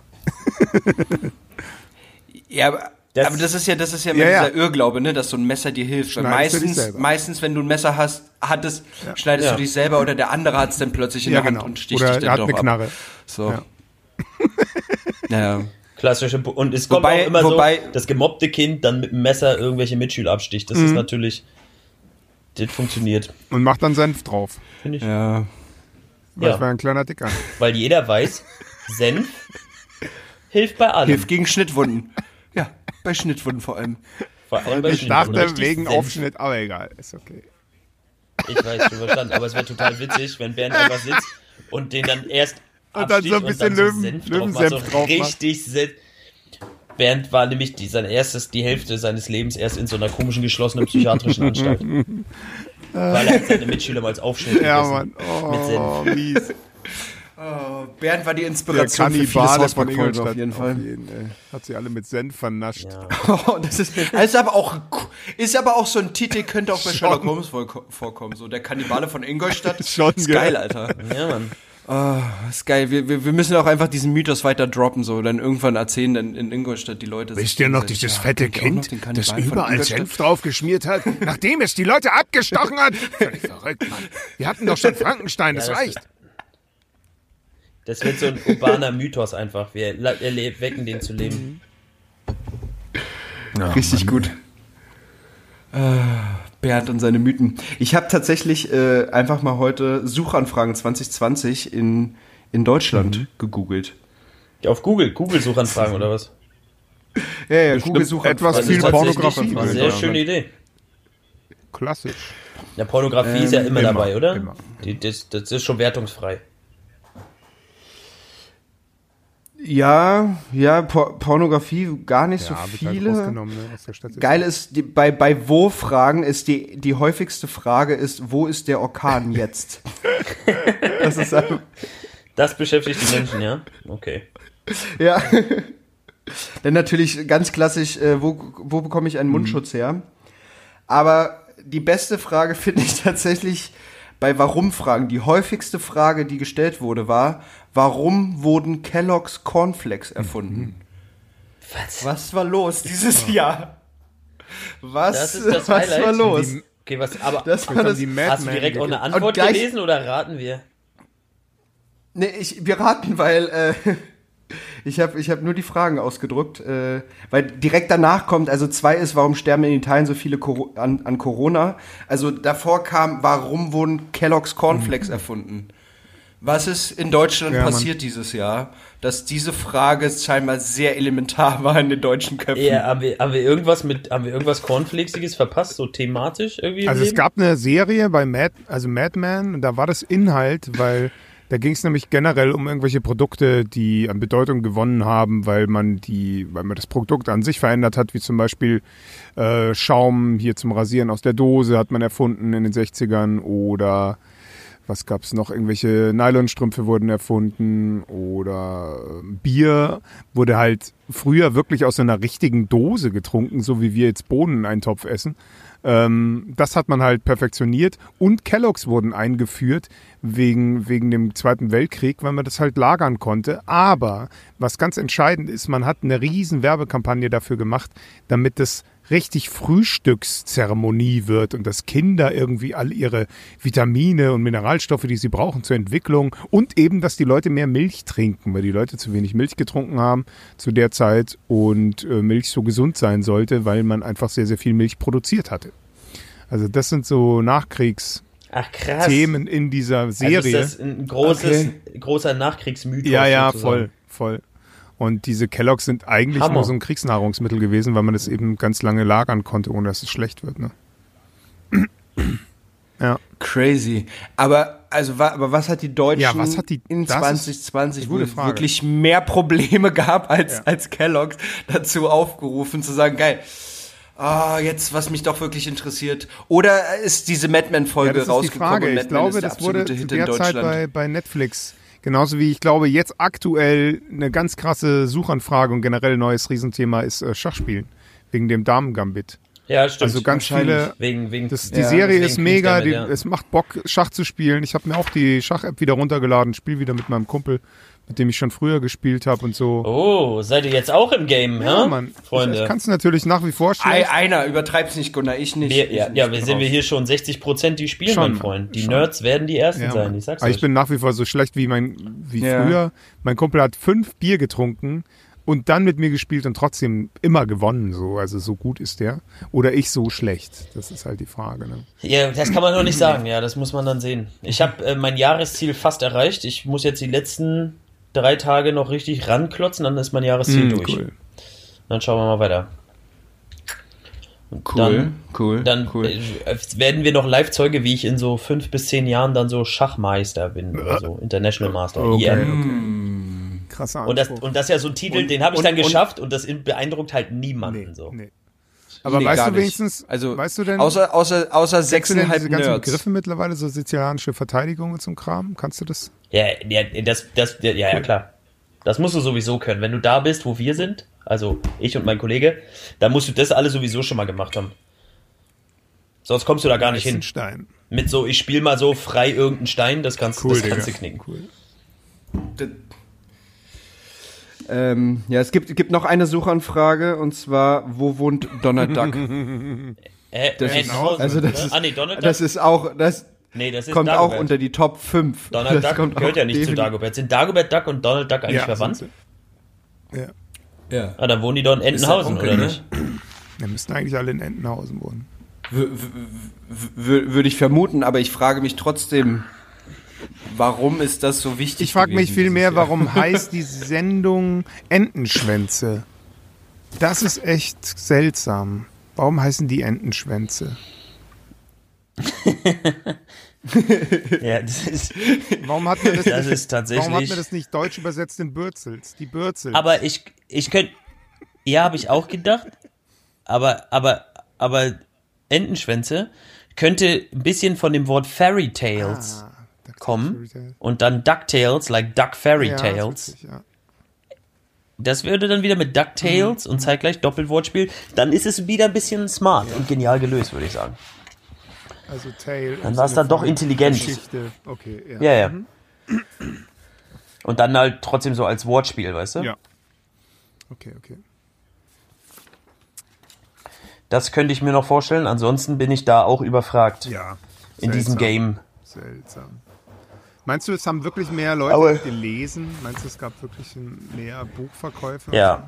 Ja, aber das ist ja mit Ja. dieser Irrglaube, ne, dass so ein Messer dir hilft. Weil Schneidest du dich selber. meistens, wenn du ein Messer hattest, schneidest Ja. du dich selber oder der andere hat es dann plötzlich in Ja, der Hand genau. und sticht Oder dich dann er hat doch eine ab. Knarre. So. Ja. Ja. Klassische. Und es kommt Wobei- auch immer wobei- so, das gemobbte Kind dann mit dem Messer irgendwelche Mitschüler absticht. Das ist natürlich, das funktioniert, Und macht dann Senf drauf. finde ich. Ja. Weil Ja. ich war ein kleiner Dicker. Weil jeder weiß, Senf hilft bei allem. Hilft gegen Schnittwunden. Ja, bei Schnittwunden vor allem. Vor allem bei Ich Schnitten. dachte Richtig wegen Senf. Aufschnitt, aber egal, ist okay. Ich weiß, schon verstanden, aber es wäre total witzig, wenn Bernd einfach sitzt und den dann erst Und dann so ein bisschen Löwensenf drauf macht. Richtig Senf. Bernd war nämlich die Hälfte seines Lebens erst in so einer komischen, geschlossenen psychiatrischen Anstalt. Weil er seine Mitschüler mal als Aufschnitt Ja, gegessen. Mann. Mit Senf. Mies. Bernd war die Der Inspiration für viele Kannibale von Hausbackfolgen Ingolstadt. auf jeden Fall. Hat sie alle mit Senf vernascht. Ja. Oh, das ist aber auch so ein Titel, könnte auch bei Sherlock Holmes vorkommen. So, der Kannibale von Ingolstadt. Schon ist geil, Alter. Ja, Mann. Oh, ist geil. Wir müssen auch einfach diesen Mythos weiter droppen, so. Dann irgendwann erzählen dann in Ingolstadt die Leute. Wisst ihr noch dieses fette Kind, das überall Senf drauf geschmiert hat, nachdem es die Leute abgestochen hat? Völlig verrückt, Mann. Wir hatten doch schon Frankenstein, das reicht. Das wird so ein urbaner Mythos einfach. Wir wecken den zu Leben. Richtig gut. Bernd und seine Mythen. Ich habe tatsächlich einfach mal heute Suchanfragen 2020 in Deutschland gegoogelt. Auf Google-Suchanfragen oder was? Ja, Google-Suchanfragen. Etwas Das viel ist tatsächlich Pornografie. eine sehr schöne Idee. Klassisch. Ja, Pornografie ist ja immer dabei, oder? Immer. Das ist schon wertungsfrei. Ja, Pornografie gar nicht so wird halt viele. rausgenommen, ne, aus der Statistik. Geil ist, bei Wo-Fragen ist die häufigste Frage ist, wo ist der Orkan jetzt? Das ist einfach, Das beschäftigt die Menschen, ja? Okay. ja. Dann natürlich ganz klassisch, wo bekomme ich einen Mundschutz her? Aber die beste Frage finde ich tatsächlich bei Warum-Fragen. Die häufigste Frage, die gestellt wurde, war, warum wurden Kellogg's Cornflakes erfunden? Was war los dieses Jahr? Das ist das was Highlight. war los? Okay, aber Das war das, die hast du direkt auch eine Antwort gleich- gelesen oder raten wir? Nee, wir raten, weil ich hab nur die Fragen ausgedruckt, weil direkt danach kommt, also 2 ist, warum sterben in Italien so viele an Corona? Also davor kam, warum wurden Kellogg's Cornflakes erfunden? Was ist in Deutschland passiert dieses Jahr, dass diese Frage scheinbar sehr elementar war in den deutschen Köpfen? Ja, haben wir irgendwas Cornflakesiges verpasst, so thematisch irgendwie? Also es gab eine Serie bei Mad Men, und da war das Inhalt, weil da ging es nämlich generell um irgendwelche Produkte, die an Bedeutung gewonnen haben, weil man das Produkt an sich verändert hat, wie zum Beispiel Schaum hier zum Rasieren aus der Dose hat man erfunden in den 60ern, oder was gab's noch? Irgendwelche Nylonstrümpfe wurden erfunden, oder Bier wurde halt früher wirklich aus einer richtigen Dose getrunken, so wie wir jetzt Bohnen in einen Topf essen. Das hat man halt perfektioniert, und Kellogg's wurden eingeführt wegen dem Zweiten Weltkrieg, weil man das halt lagern konnte. Aber was ganz entscheidend ist, man hat eine riesen Werbekampagne dafür gemacht, damit das richtig Frühstückszeremonie wird und dass Kinder irgendwie all ihre Vitamine und Mineralstoffe, die sie brauchen zur Entwicklung, und eben, dass die Leute mehr Milch trinken, weil die Leute zu wenig Milch getrunken haben zu der Zeit und Milch so gesund sein sollte, weil man einfach sehr, sehr viel Milch produziert hatte. Also das sind so Nachkriegsthemen in dieser Serie. Also ist das ein großer Nachkriegsmythos? Ja, sozusagen. voll. Und diese Kellogg's sind eigentlich nur so ein Kriegsnahrungsmittel gewesen, weil man das eben ganz lange lagern konnte, ohne dass es schlecht wird. Ne? Ja. Crazy. Aber was hat die Deutschen in 2020, wo es wirklich mehr Probleme gab als Kellogg's, dazu aufgerufen zu sagen, geil, jetzt, was mich doch wirklich interessiert. Oder ist diese Mad Men-Folge rausgekommen? Und ich glaube, das wurde zu der Zeit bei Netflix. Genauso wie ich glaube, jetzt aktuell eine ganz krasse Suchanfrage und generell neues Riesenthema ist Schachspielen. Wegen dem Damen-Gambit. Ja, stimmt. Also ganz viele. Die Serie ist mega, es macht Bock, Schach zu spielen. Ich habe mir auch die Schach-App wieder runtergeladen, spiele wieder mit meinem Kumpel, mit dem ich schon früher gespielt habe und so. Oh, seid ihr jetzt auch im Game, ja? Mann. Freunde. Das kannst du natürlich nach wie vor spielen. Einer, übertreib's nicht, Gunnar, ich nicht. Wir sind hier schon 60%, die spielen, mein Freund. Die Nerds werden die Ersten sein, ich sag's euch. Ich bin nach wie vor so schlecht wie früher. Mein Kumpel hat 5 Bier getrunken und dann mit mir gespielt und trotzdem immer gewonnen. So. Also so gut ist der. Oder ich so schlecht. Das ist halt die Frage. Ne? Ja, das kann man noch nicht sagen. Ja, das muss man dann sehen. Ich habe mein Jahresziel fast erreicht. Ich muss jetzt die letzten 3 Tage noch richtig ranklotzen, dann ist mein Jahresziel durch. Cool. Dann schauen wir mal weiter. Cool. Dann werden wir noch Live-Zeuge, wie ich in so 5 bis 10 Jahren dann so Schachmeister bin oder so, International Master. Okay. Krasser Anspruch. Und das ist ja so ein Titel, den habe ich dann geschafft und das beeindruckt halt niemanden so. Nee. Aber weißt du wenigstens, weißt du denn, außer 6,5 diese ganzen Nerds. Begriffe mittlerweile, so sizilianische Verteidigung und so ein Kram? Kannst du das? Ja, klar. Das musst du sowieso können. Wenn du da bist, wo wir sind, also ich und mein Kollege, dann musst du das alle sowieso schon mal gemacht haben. Sonst kommst du da gar nicht hin. Stein. Mit so, ich spiele mal so frei irgendeinen Stein, das kannst du knicken. Cool. Es gibt noch eine Suchanfrage, und zwar, wo wohnt Donald Duck? Das ist auch, das kommt Dagobert. auch unter die Top 5. Donald Duck gehört ja nicht zu Dagobert. Sind Dagobert Duck und Donald Duck eigentlich verwandt? Ja. Ah, dann wohnen die doch in Entenhausen, oder nicht? Wir müssten eigentlich alle in Entenhausen wohnen. Würde ich vermuten, aber ich frage mich trotzdem, warum ist das so wichtig? Ich frage mich vielmehr, warum heißt die Sendung Entenschwänze? Das ist echt seltsam. Warum heißen die Entenschwänze? Ja, das ist. Warum hat man Warum hat man das nicht deutsch übersetzt in Bürzels? Die Bürzels. Aber ich könnte. Ja, habe ich auch gedacht. Aber Entenschwänze könnte ein bisschen von dem Wort Fairy Tales kommen. Und dann DuckTales, like Duck Fairy Tales. Ja. Das würde dann wieder mit DuckTales und zeitgleich Doppelwortspiel. Dann ist es wieder ein bisschen smart und genial gelöst, würde ich sagen. Also Tale. Dann war es dann doch intelligent. Geschichte. Okay, Ja. Und dann halt trotzdem so als Wortspiel, weißt du? Ja. Okay. Das könnte ich mir noch vorstellen. Ansonsten bin ich da auch überfragt. Ja. In diesem Game. Seltsam. Meinst du, es haben wirklich mehr Leute gelesen? Meinst du, es gab wirklich mehr Buchverkäufe? Ja.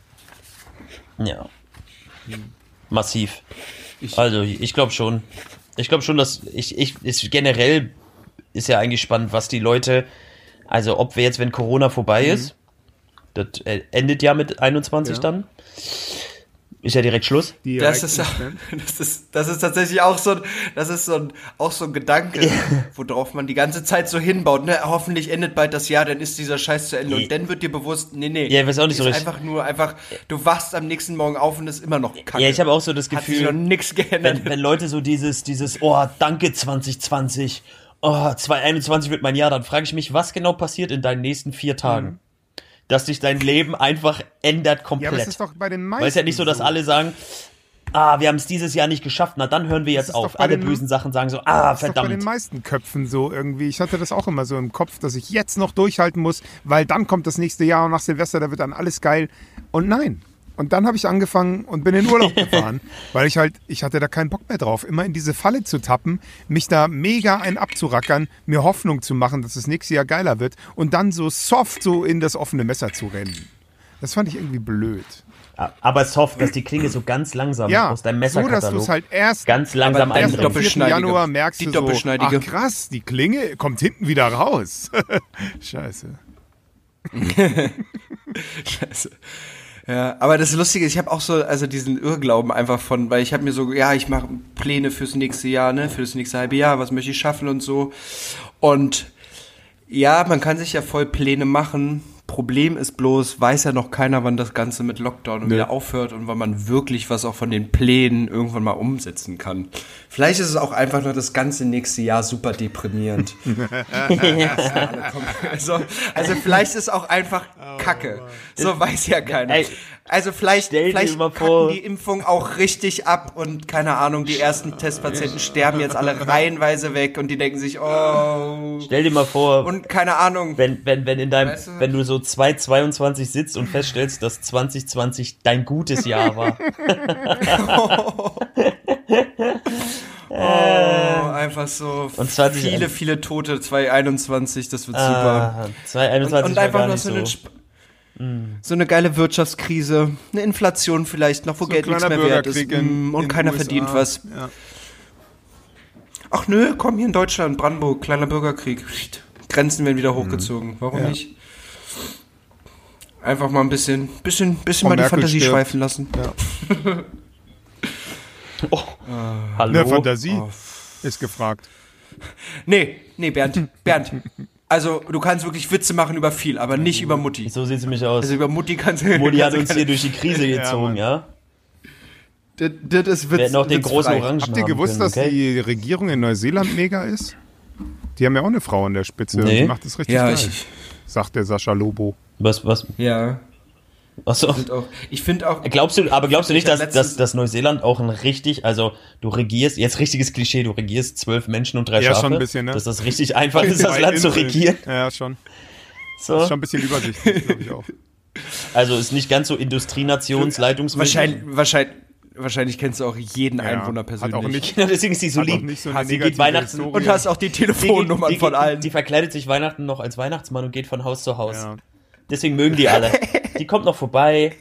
Massiv. Also, ich glaube schon. Ich glaube schon, dass generell ist ja eigentlich spannend, was die Leute, also ob wir jetzt, wenn Corona vorbei ist, das endet ja mit 21 dann, ist ja direkt Schluss. Das ist tatsächlich auch so ein Gedanke, worauf man die ganze Zeit so hinbaut. Ne? Hoffentlich endet bald das Jahr, dann ist dieser Scheiß zu Ende. Und dann wird dir bewusst, nee. Ja, ich weiß auch nicht so richtig. Einfach, du wachst am nächsten Morgen auf und es ist immer noch kacke. Ja, ich habe auch so das Hat sich Gefühl, noch nichts geändert. wenn Leute so dieses, oh, danke 2020, oh, 2021 wird mein Jahr, dann frage ich mich, was genau passiert in deinen nächsten 4 Tagen? Dass sich dein Leben einfach ändert komplett. Ja, aber das ist doch bei den meisten. Weil es ja nicht so, dass alle sagen, wir haben es dieses Jahr nicht geschafft, na dann hören wir jetzt auf. Alle bösen Sachen sagen so, das ist verdammt. doch bei den meisten Köpfen so irgendwie. Ich hatte das auch immer so im Kopf, dass ich jetzt noch durchhalten muss, weil dann kommt das nächste Jahr und nach Silvester, da wird dann alles geil. Und nein. Und dann habe ich angefangen und bin in Urlaub gefahren, weil ich hatte da keinen Bock mehr drauf, immer in diese Falle zu tappen, mich da mega abzurackern, mir Hoffnung zu machen, dass das nächste Jahr geiler wird und dann so soft so in das offene Messer zu rennen. Das fand ich irgendwie blöd. Aber soft, dass die Klinge so ganz langsam aus deinem Messerkatalog. So, dass du es halt erst ganz langsam erst am 4. Doppelschneidige. Januar merkst Die du so, doppelschneidige. ach krass, die Klinge kommt hinten wieder raus. Scheiße. Ja, aber das Lustige ist, ich habe auch so, also diesen Irrglauben einfach weil ich habe mir so, ich mache Pläne fürs nächste Jahr, ne, für das nächste halbe Jahr, was möchte ich schaffen und so. Und ja, man kann sich ja voll Pläne machen. Problem ist bloß, weiß ja noch keiner, wann das Ganze mit Lockdown wieder aufhört und wann man wirklich was auch von den Plänen irgendwann mal umsetzen kann. Vielleicht ist es auch einfach nur das ganze nächste Jahr super deprimierend. Also vielleicht ist auch einfach Kacke. So weiß ja keiner. Also vielleicht kacken die Impfung auch richtig ab und keine Ahnung, die ersten Testpatienten sterben jetzt alle reihenweise weg und die denken sich, oh. Stell dir mal vor. Und keine Ahnung. Wenn du so 2022 sitzt und feststellst, dass 2020 dein gutes Jahr war. Einfach so und viele Tote, 2021, das wird super. 2021 und einfach noch so eine geile Wirtschaftskrise, eine Inflation vielleicht noch, wo Geld nichts mehr wert ist und keiner verdient was. Ja. Ach nö, komm, hier in Deutschland, Brandenburg, kleiner Bürgerkrieg. Grenzen werden wieder hochgezogen. Warum nicht? Einfach mal ein bisschen mal die Fantasie schweifen lassen. Ja. Hallo. Eine Fantasie ist gefragt. Nee, Bernd. Also, du kannst wirklich Witze machen über viel, aber nicht über Mutti. So sieht es nämlich aus. Also über Mutti kannst du... Mutti hat uns hier durch die Krise gezogen, ja? Das ist Witz. Wir hätten auch den großen witzfrei. Orangen Habt ihr haben gewusst, können, dass okay? die Regierung in Neuseeland mega ist? Die haben ja auch eine Frau an der Spitze und Nee. die macht das richtig Ja, geil, sagt der Sascha Lobo. Was? Ja. Achso. Ich finde auch... Glaubst du nicht, Ich hab dass Neuseeland auch ein richtig, also du regierst, jetzt richtiges Klischee, du regierst 12 Menschen und 3 Ja, Schafe, schon ein bisschen, ne? dass das richtig einfach ist, das Zwei Land zu Inseln. regieren. Ja, schon. So. Ist schon ein bisschen übersichtlich, glaube ich auch. Also ist nicht ganz so Industrienationsleitungsmäßig. Wahrscheinlich kennst du auch jeden Einwohner persönlich. Hat auch nicht, Genau, deswegen ist sie so hat auch lieb. nicht so eine Sie geht negative Weihnachten Historie. Und hast auch die Telefonnummern von allen. Die verkleidet sich Weihnachten noch als Weihnachtsmann und geht von Haus zu Haus. Ja. Deswegen mögen die alle. Die kommt noch vorbei.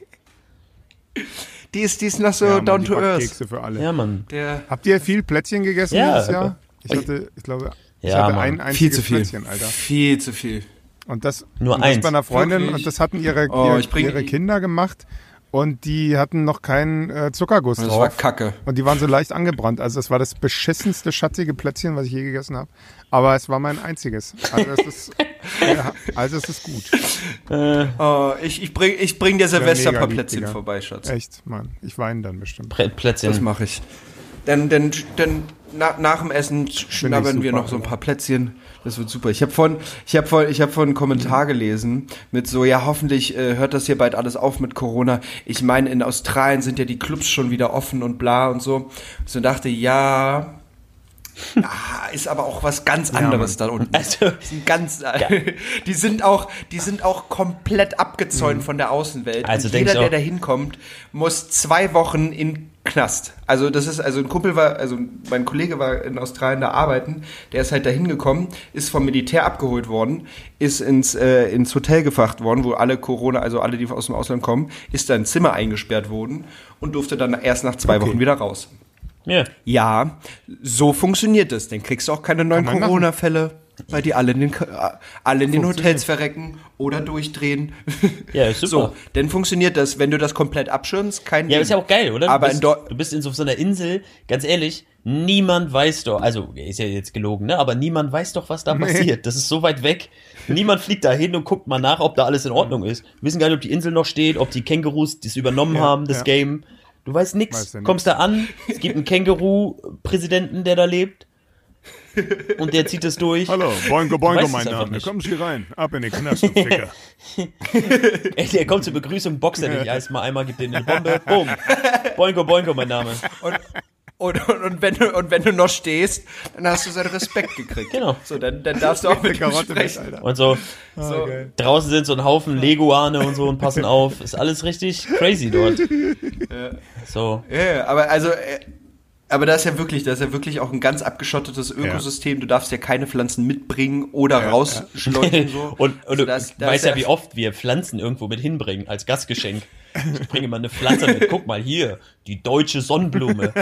Die ist noch so Ja, Mann, down die to backt earth. Kekse für alle. Ja, Mann. Habt ihr viel Plätzchen gegessen Ja, dieses Jahr? aber- Ich glaube, ich Ja, hatte Mann. ein Viel einziges zu viel. Plätzchen, Alter. Viel zu viel. Und das, Nur und das eins. bei einer Freundin Wirklich? und das hatten ihre ich Kinder gemacht und die hatten noch keinen Zuckerguss Das drauf. war kacke. Und die waren so leicht angebrannt. Also es war das beschissenste, schatzige Plätzchen, was ich je gegessen habe. Aber es war mein einziges. Also es ist gut. Oh, ich bring dir Silvester ein mega paar lieb, Plätzchen Digga. vorbei, Schatz. Echt, Mann. Ich weine dann bestimmt. Plätzchen. Das mache ich. Dann nach dem Essen schnabbern wir super, noch so ein Alter. paar Plätzchen. Das wird super. Ich habe vorhin einen Kommentar gelesen mit so, ja, hoffentlich hört das hier bald alles auf mit Corona. Ich meine, in Australien sind ja die Clubs schon wieder offen und bla und so. So dachte, ja, ist aber auch was ganz anderes da unten. Also, Die sind auch komplett abgezäunt von der Außenwelt. Also und denk jeder, ich der auch. da hinkommt, muss 2 Wochen in Knast. Also mein Kollege war in Australien da arbeiten, der ist halt da hingekommen, ist vom Militär abgeholt worden, ist ins Hotel gefacht worden, wo alle alle, die aus dem Ausland kommen, ist da in ein Zimmer eingesperrt worden und durfte dann erst nach 2 Wochen wieder raus. ja. Ja, so funktioniert das. Dann kriegst du auch keine neuen Kann man Corona-Fälle, weil die alle in den Hotels verrecken oder durchdrehen. Ja, ist super. So, dann funktioniert das, wenn du das komplett abschirmst, kein Ja, Ding. ist ja auch geil, oder? Aber du bist in so einer Insel, ganz ehrlich, niemand weiß doch, also ist ja jetzt gelogen, ne? Aber niemand weiß doch, was da passiert. Das ist so weit weg. Niemand fliegt da hin und guckt mal nach, ob da alles in Ordnung ist. Wir wissen gar nicht, ob die Insel noch steht, ob die Kängurus das übernommen haben, das Game. Du weißt nix. Weißt ja nix. Kommst da an, es gibt einen Känguru-Präsidenten, der da lebt. Und der zieht es durch. Hallo, Boingo Boingo, weißt es mein einfach Name. nicht. Kommen Sie rein, ab in den Knast, du Ficker. Ey, der kommt zur Begrüßung, boxt er dich erstmal einmal, gibt dir eine Bombe, boom. Boingo Boingo, mein Name. Und wenn du noch stehst, dann hast du seinen Respekt gekriegt. Genau. So, dann darfst du auch mit ihm Karotte mit, sprechen. Alter. Und so, So. draußen sind so ein Haufen Leguane und so und passen auf. Ist alles richtig crazy dort. So. Ja, aber das ist ja wirklich auch ein ganz abgeschottetes Ökosystem. Du darfst ja keine Pflanzen mitbringen oder rausschleuchen. So. Und Also du das weißt ist ja, wie oft wir Pflanzen irgendwo mit hinbringen, als Gastgeschenk. Ich bringe mal eine Pflanze mit. Guck mal hier, die deutsche Sonnenblume.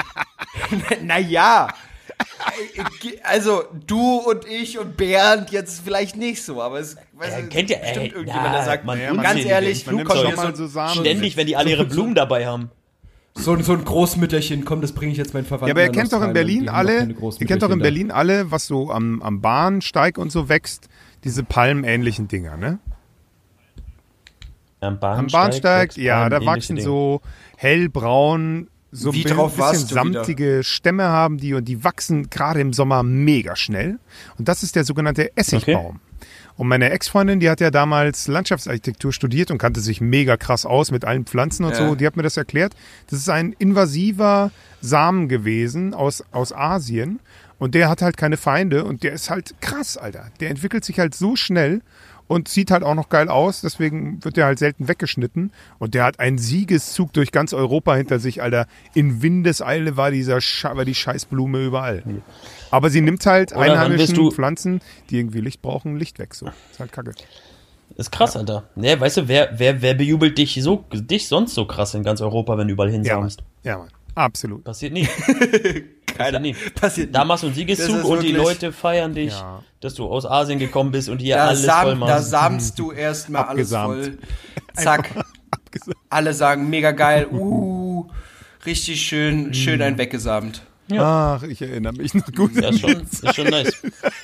Naja, also du und ich und Bernd jetzt vielleicht nicht so, aber es kennt ja, bestimmt irgendjemand, der sagt, man Ja, man ganz unzählige. ehrlich, Man nimmt komm, schon hier mal so Samen. Ständig, wenn die alle ihre Blumen dabei haben. so ein Großmütterchen, komm, das bringe ich jetzt meinen Verwandten. Ja, aber ihr in kennt doch in Australien, Berlin die haben alle, noch keine Großmütterchen da. was so am Bahnsteig und so wächst, diese palmähnlichen Dinger, ne? Am Am Bahnsteig, wächst ja, da palmähnliche wachsen Dinge. so hellbraun, so Wie ein drauf bisschen warst du wieder? samtige Stämme haben die und die wachsen gerade im Sommer mega schnell. Und das ist der sogenannte Essigbaum. Und meine Ex-Freundin, die hat ja damals Landschaftsarchitektur studiert und kannte sich mega krass aus mit allen Pflanzen und so. Die hat mir das erklärt. Das ist ein invasiver Samen gewesen aus Asien. Und der hat halt keine Feinde und der ist halt krass, Alter. Der entwickelt sich halt so schnell und sieht halt auch noch geil aus. Deswegen wird der halt selten weggeschnitten. Und der hat einen Siegeszug durch ganz Europa hinter sich, Alter. In Windeseile war die Scheißblume überall. Aber sie nimmt halt Oder wann wirst einheimischen du- Pflanzen, die irgendwie Licht brauchen, Licht weg. So. Ist halt kacke. Ist krass, Alter. Ne, weißt du, wer bejubelt dich sonst so krass in ganz Europa, wenn du überall Ja, Mann. hinsaumst? Ja, Mann. Absolut. Passiert nie. Keiner. nie. Passiert Da nie. machst du einen Das Siegeszug ist und die wirklich- Leute feiern dich, Ja. dass du aus Asien gekommen bist und hier Da, alles voll da machst. samst du erstmal alles Abgesamt. voll. Zack. Alle sagen, mega geil. richtig schön einen weggesamt. Ja. Ach, ich erinnere mich noch gut. Ja, ist schon nice.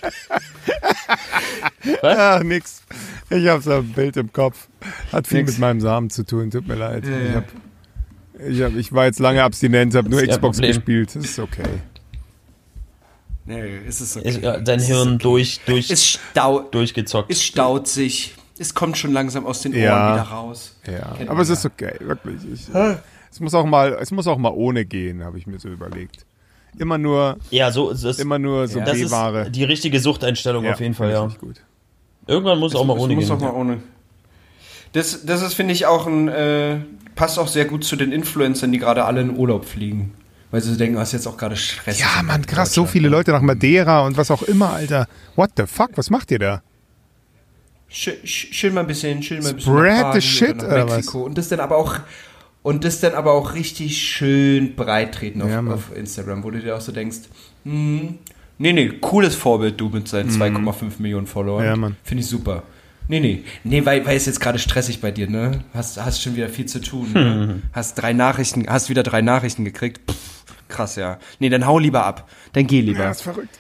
Was? Ach, nix. Ich habe so ein Bild im Kopf. Hat viel mit meinem Samen zu tun, tut mir leid. Ja. Ich war jetzt lange abstinent, habe nur Das ist Xbox kein Problem. gespielt. Das ist okay. Nee, ist okay. Dein Hirn durchgezockt. Es staut sich. Es kommt schon langsam aus den Ohren wieder raus. Ja, aber es ist okay, wirklich. Es muss auch mal ohne gehen, habe ich mir so überlegt. Immer nur B-Ware. Die richtige Suchteinstellung auf jeden Fall, ja. Gut. Irgendwann muss es auch mal ohne gehen. Muss auch mal ohne. Das ist, finde ich, auch passt auch sehr gut zu den Influencern, die gerade alle in Urlaub fliegen. Weil sie denken, was jetzt auch gerade Stress. Ja, Mann, krass, so viele Leute nach Madeira und was auch immer, Alter. What the fuck, was macht ihr da? Chill mal ein bisschen, Spread the shit, oder was? Und das dann aber auch richtig schön breit treten auf Instagram, wo du dir auch so denkst, nee, cooles Vorbild, du mit seinen 2,5 Millionen Followern. Ja, Mann. Finde ich super. Nee, weil es jetzt gerade stressig bei dir, ne? Hast schon wieder viel zu tun, ne? Hast wieder 3 Nachrichten gekriegt. Pff, krass, ja. Nee, dann hau lieber ab. Dann geh lieber. Ja, ist verrückt.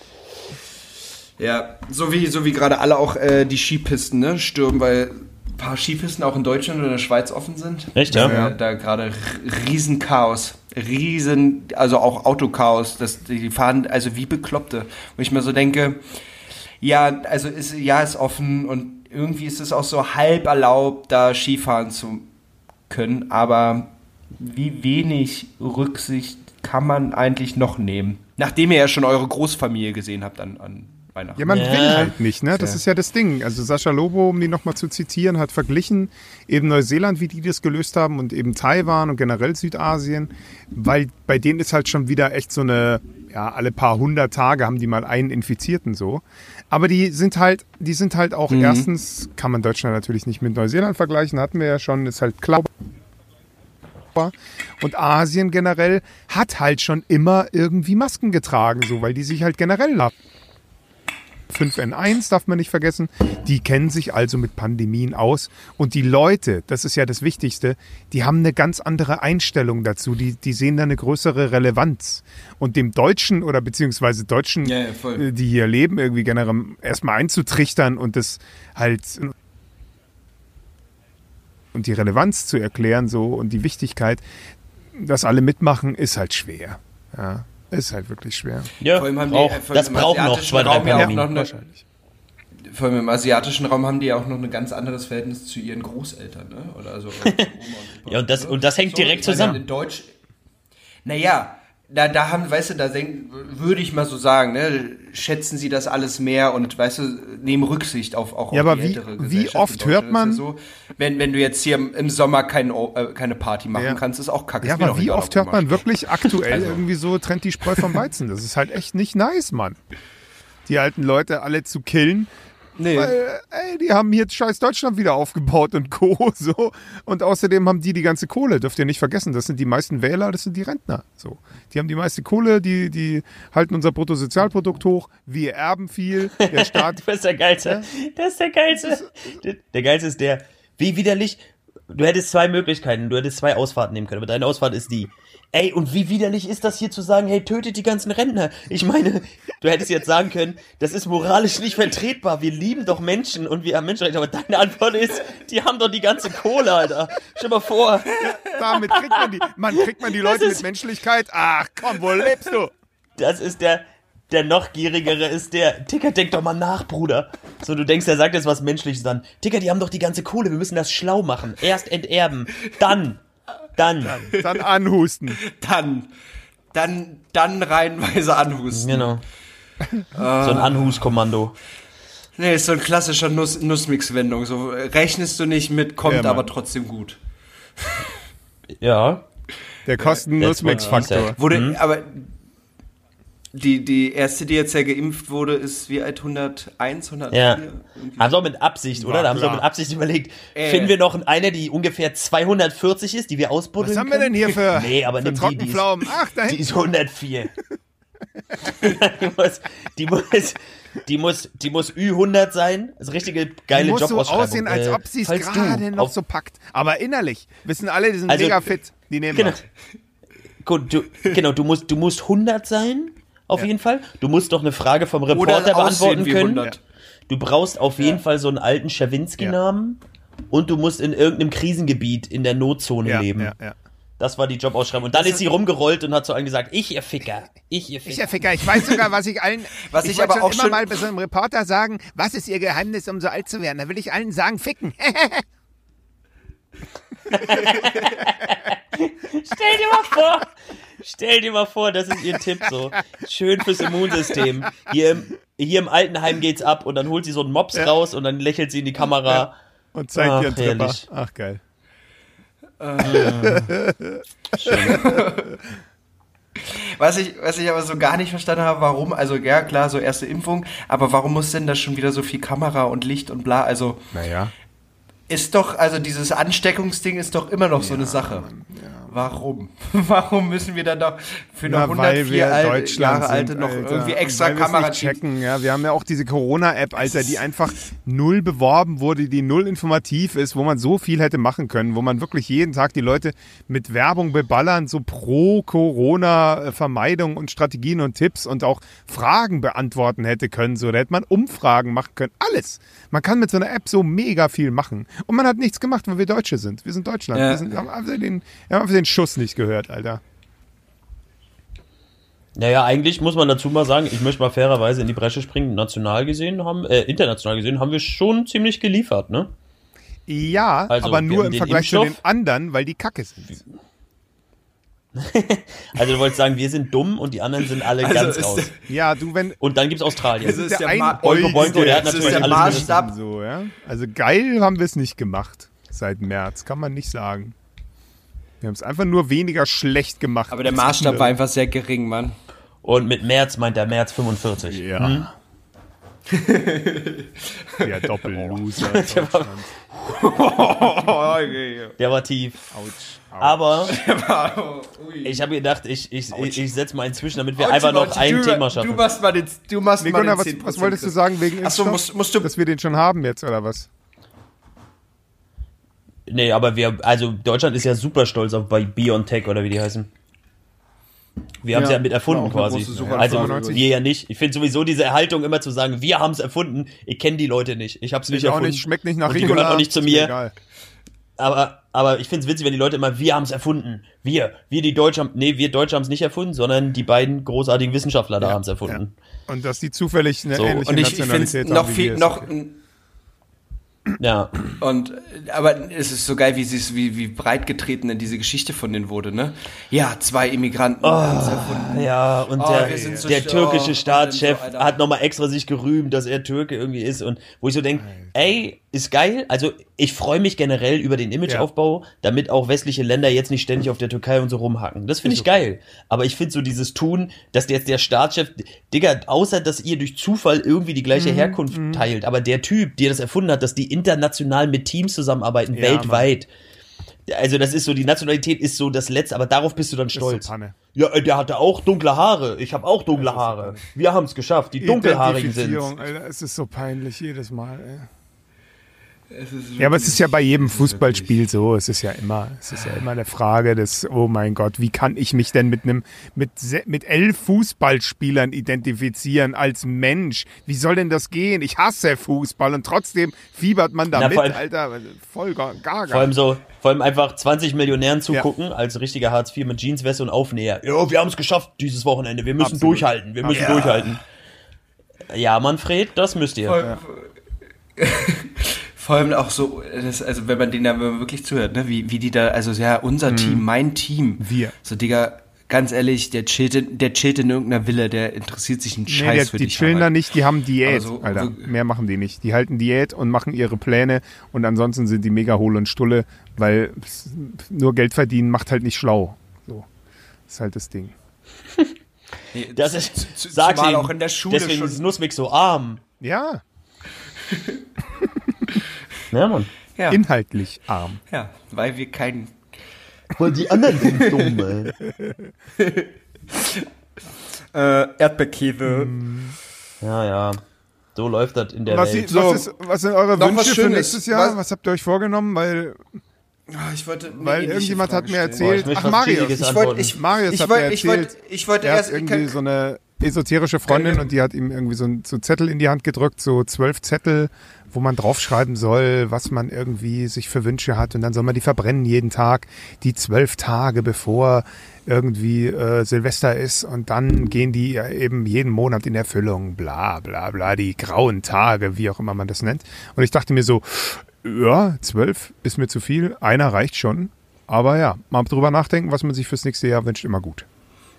Ja, so wie gerade alle auch die Skipisten, ne, stürmen, weil ein paar Skipisten auch in Deutschland oder in der Schweiz offen sind. Echt, ja? Da gerade Riesenchaos. Also auch Autochaos. Die fahren also wie Bekloppte. Wo ich mir so denke, ja, also ist offen und irgendwie ist es auch so halb erlaubt, da Skifahren zu können, aber wie wenig Rücksicht kann man eigentlich noch nehmen? Nachdem ihr ja schon eure Großfamilie gesehen habt an Weihnachten. Ja, man will halt nicht, ne? Das ist ja das Ding. Also Sascha Lobo, um die nochmal zu zitieren, hat verglichen eben Neuseeland, wie die das gelöst haben und eben Taiwan und generell Südasien, weil bei denen ist halt schon wieder echt so eine, ja, alle paar 100 Tage haben die mal einen Infizierten so. Aber die sind halt auch erstens, kann man Deutschland natürlich nicht mit Neuseeland vergleichen, hatten wir ja schon, ist halt klar. Und Asien generell hat halt schon immer irgendwie Masken getragen, so, weil die sich halt generell 5N1 darf man nicht vergessen, die kennen sich also mit Pandemien aus und die Leute, das ist ja das Wichtigste, die haben eine ganz andere Einstellung dazu, die sehen da eine größere Relevanz und dem Deutschen oder beziehungsweise Deutschen, die hier leben, irgendwie generell erstmal einzutrichtern und das halt und die Relevanz zu erklären so und die Wichtigkeit, dass alle mitmachen, ist halt schwer, ja. Ist halt wirklich schwer. Ja, vor allem das braucht noch 2-3 Pandemien. Wahrscheinlich. Vor allem im asiatischen Raum haben die ja auch noch ein ganz anderes Verhältnis zu ihren Großeltern, ne? Oder also Oma und Opa, ja, und das hängt so direkt zusammen. In Deutsch, naja, da haben, weißt du, würde ich mal so sagen, ne, schätzen sie das alles mehr und, weißt du, nehmen Rücksicht auf die ältere Gesellschaft. Wie oft hört man... Ja so, wenn du jetzt hier im Sommer keine Party machen kannst, ist auch kacke. Ja, aber wie oft hört man wirklich aktuell irgendwie so, trennt die Spreu vom Weizen? Das ist halt echt nicht nice, Mann. Die alten Leute alle zu killen. Nee. Weil, die haben hier scheiß Deutschland wieder aufgebaut und Co. So. Und außerdem haben die ganze Kohle, dürft ihr nicht vergessen. Das sind die meisten Wähler, das sind die Rentner. So. Die haben die meiste Kohle, die halten unser Bruttosozialprodukt hoch. Wir erben viel. Der Staat. Das ist der Geilste. Das ist der Geilste. Der Geilste ist der, wie widerlich. Du hättest 2 Möglichkeiten, du hättest 2 Ausfahrten nehmen können. Aber deine Ausfahrt ist die. Ey, und wie widerlich ist das hier zu sagen, hey, tötet die ganzen Rentner? Ich meine, du hättest jetzt sagen können, das ist moralisch nicht vertretbar. Wir lieben doch Menschen und wir haben Menschenrechte. Aber deine Antwort ist, die haben doch die ganze Kohle, Alter. Stell mal vor. Damit kriegt man die Leute mit Menschlichkeit. Ach komm, wo lebst du? Das ist der noch gierigere ist der, Ticker, denk doch mal nach, Bruder. So, du denkst, er sagt jetzt was Menschliches dann. Ticker, die haben doch die ganze Kohle, wir müssen das schlau machen. Erst enterben, dann anhusten. Dann reihenweise anhusten. Genau. So ein Anhuskommando. Nee, ist so ein klassischer Nussmix-Wendung. So rechnest du nicht mit, kommt aber trotzdem gut. Ja. Der Kosten-Nussmix-Faktor. Aber die erste, die jetzt ja geimpft wurde, ist wie alt? 101, 104? Ja. Haben sie auch mit Absicht, oder? Da haben sie auch mit Absicht überlegt. Finden wir noch eine, die ungefähr 240 ist, die wir ausbuddeln können? Was haben wir denn hier für, nee, aber für Trockenpflaumen? Ach, da die ist 104. die muss Ü100 sein. Das ist richtige geile Jobausschreibung. Die muss so aussehen, als ob sie es gerade noch so packt. Aber innerlich wissen alle, die sind mega fit. Die nehmen wir. du musst 100 sein, auf jeden Fall. Du musst doch eine Frage vom Reporter beantworten können. 100. Du brauchst auf jeden Fall so einen alten Schawinski-Namen und du musst in irgendeinem Krisengebiet in der Notzone leben. Ja. Das war die Jobausschreibung. Und dann ist sie rumgerollt und hat zu allen gesagt, ich, ihr Ficker. Ich weiß sogar, was ich allen, ich aber wollte auch schon immer schon mal bei so einem Reporter sagen, was ist ihr Geheimnis, um so alt zu werden? Da will ich allen sagen, ficken. Stell dir mal vor, das ist ihr Tipp so. Schön fürs Immunsystem. Hier im Altenheim geht's ab und dann holt sie so einen Mops raus und dann lächelt sie in die Kamera. Und zeigt ihren Tripper. Herrlich. Ach, geil. Was ich aber so gar nicht verstanden habe, warum, also ja klar, so erste Impfung, aber warum muss denn da schon wieder so viel Kamera und Licht und bla, also Naja. ist doch, also dieses Ansteckungsding ist doch immer noch so eine Sache. Warum? Warum müssen wir dann doch für eine 104 Jahre alte noch irgendwie extra Kamera checken? Ja, wir haben ja auch diese Corona-App, Alter, die einfach null beworben wurde, die null informativ ist, wo man so viel hätte machen können, wo man wirklich jeden Tag die Leute mit Werbung beballern, so pro Corona-Vermeidung und Strategien und Tipps und auch Fragen beantworten hätte können. So, da hätte man Umfragen machen können. Alles. Man kann mit so einer App so mega viel machen. Und man hat nichts gemacht, weil wir Deutsche sind. Wir sind Deutschland. Ja. Wir haben einfach den Schuss nicht gehört, Alter. Naja, eigentlich muss man dazu mal sagen, ich möchte mal fairerweise in die Bresche springen, international gesehen haben wir schon ziemlich geliefert, ne? Ja, Also, aber wir nur haben im den Vergleich zu den Impfstoff. anderen, weil die Kacke sind. Also du wolltest sagen, wir sind dumm und die anderen sind alle ganz raus. Ja, du, wenn... Und dann gibt's Australien. Das ist der Boingo Boingo, der hat das ist natürlich der alles Maßstab. So, ja? Also geil haben wir es nicht gemacht seit März, kann man nicht sagen. Wir haben es einfach nur weniger schlecht gemacht. Aber der Maßstab war einfach sehr gering, Mann. Und mit März meint er März 45. Ja. Der Doppelloser Deutschland. Der war tief. Autsch. Aber ich habe gedacht, ich setze mal inzwischen, damit wir einfach noch ein Thema schaffen. Du machst mal den Gunnar, 10%. was wolltest du sagen wegen Achso, Impfstoff? musst du... Dass wir den schon haben jetzt, oder was? Nee, aber Deutschland ist ja super stolz auf bei BioNTech oder wie die heißen. Wir haben es ja mit erfunden war auch eine quasi. große Suche. Also 95. wir ja nicht. Ich finde sowieso diese Erhaltung immer zu sagen, wir haben es erfunden. Ich kenne die Leute nicht. Ich habe es nicht Ich auch erfunden. nicht, schmeckt nicht nach Und die gehören Ricola. auch nicht zu ist mir. Egal. Aber ich finde es witzig, wenn die Leute immer, wir haben es erfunden. Wir die Deutschen haben, nee, wir Deutsche haben es nicht erfunden, sondern die beiden großartigen Wissenschaftler da haben es erfunden. Ja. Und dass die zufällig eine So, ähnliche Und ich finde Nationalität es noch haben wie viel, wir, ist noch... okay. Ja. Und, aber es ist so geil, wie breit getreten denn diese Geschichte von denen wurde, ne? Ja, 2 Immigranten haben es erfunden. Ja, und wir sind so der türkische und Staatschef dann so, Alter. hat nochmal extra sich gerühmt, dass er Türke irgendwie ist und wo ich so denke, ey, ist geil, also ich freue mich generell über den Imageaufbau, damit auch westliche Länder jetzt nicht ständig auf der Türkei und so rumhacken. Das finde ich geil, aber ich finde so dieses Tun, dass jetzt der Staatschef, Digga, außer dass ihr durch Zufall irgendwie die gleiche Herkunft teilt, aber der Typ, der das erfunden hat, dass die international mit Teams zusammenarbeiten, Ja, weltweit. Also das ist so, die Nationalität ist so das Letzte, aber darauf bist du dann stolz. so Panne. Ja, der hatte auch dunkle Haare. Ich habe auch dunkle Haare. Wir haben es geschafft. Die Dunkelhaarigen sind. Identifizierung, Alter, es ist so peinlich jedes Mal, ey. Ja, aber es ist ja bei jedem Fußballspiel so. Es ist ja immer eine Frage des, oh mein Gott, wie kann ich mich denn mit 11 Fußballspielern identifizieren als Mensch? Wie soll denn das gehen? Ich hasse Fußball und trotzdem fiebert man da Na, mit, vor allem- Alter. Voll gaga. Vor allem einfach 20 Millionären zugucken, als richtiger Hartz IV mit Jeansweste und Aufnäher. Ja, wir haben es geschafft dieses Wochenende. Wir müssen Absolut. durchhalten. Wir müssen durchhalten. Ja, Manfred, das müsst ihr. Vor allem auch so, also wenn man denen da wirklich zuhört, ne, wie die da, also ja, unser Team, mein Team. Wir. So, Digga, ganz ehrlich, der chillt in irgendeiner Villa, der interessiert sich einen Scheiß für die dich. chillen da nicht, die haben Diät, Aber so- Alter. so- Mehr machen die nicht. Die halten Diät und machen ihre Pläne und ansonsten sind die mega hohl und stulle, weil nur Geld verdienen macht halt nicht schlau. So. Das ist halt das Ding. Nee, Das ist, zumal sag's ihm. auch in der Schule Deswegen schon. ist Nussmix so arm. Ja, Ja, Mann. Ja, inhaltlich arm. ja, weil wir keinen. Weil die anderen sind dumm, ey. Erdbeerkäse. Ja. So läuft das in der Was, Welt. So, was sind eure noch was Wünsche für Schönes. nächstes Jahr? Was- Was habt ihr euch vorgenommen? Weil Ich wollte, Weil irgendjemand hat mir Boah, erzählt, ich möchte ach was Marius, Chilliges ich antworten. wollte, Marius hat mir erzählt, ich wollte er hat erst irgendwie so eine esoterische Freundin und die hat ihm irgendwie so Zettel in die Hand gedrückt, so 12 Zettel, wo man draufschreiben soll, was man irgendwie sich für Wünsche hat und dann soll man die verbrennen jeden Tag, die 12 Tage bevor irgendwie Silvester ist und dann gehen die eben jeden Monat in Erfüllung, bla bla bla, die grauen Tage, wie auch immer man das nennt. Und ich dachte mir so, ja, 12 ist mir zu viel, einer reicht schon, aber ja, mal drüber nachdenken, was man sich fürs nächste Jahr wünscht, immer gut.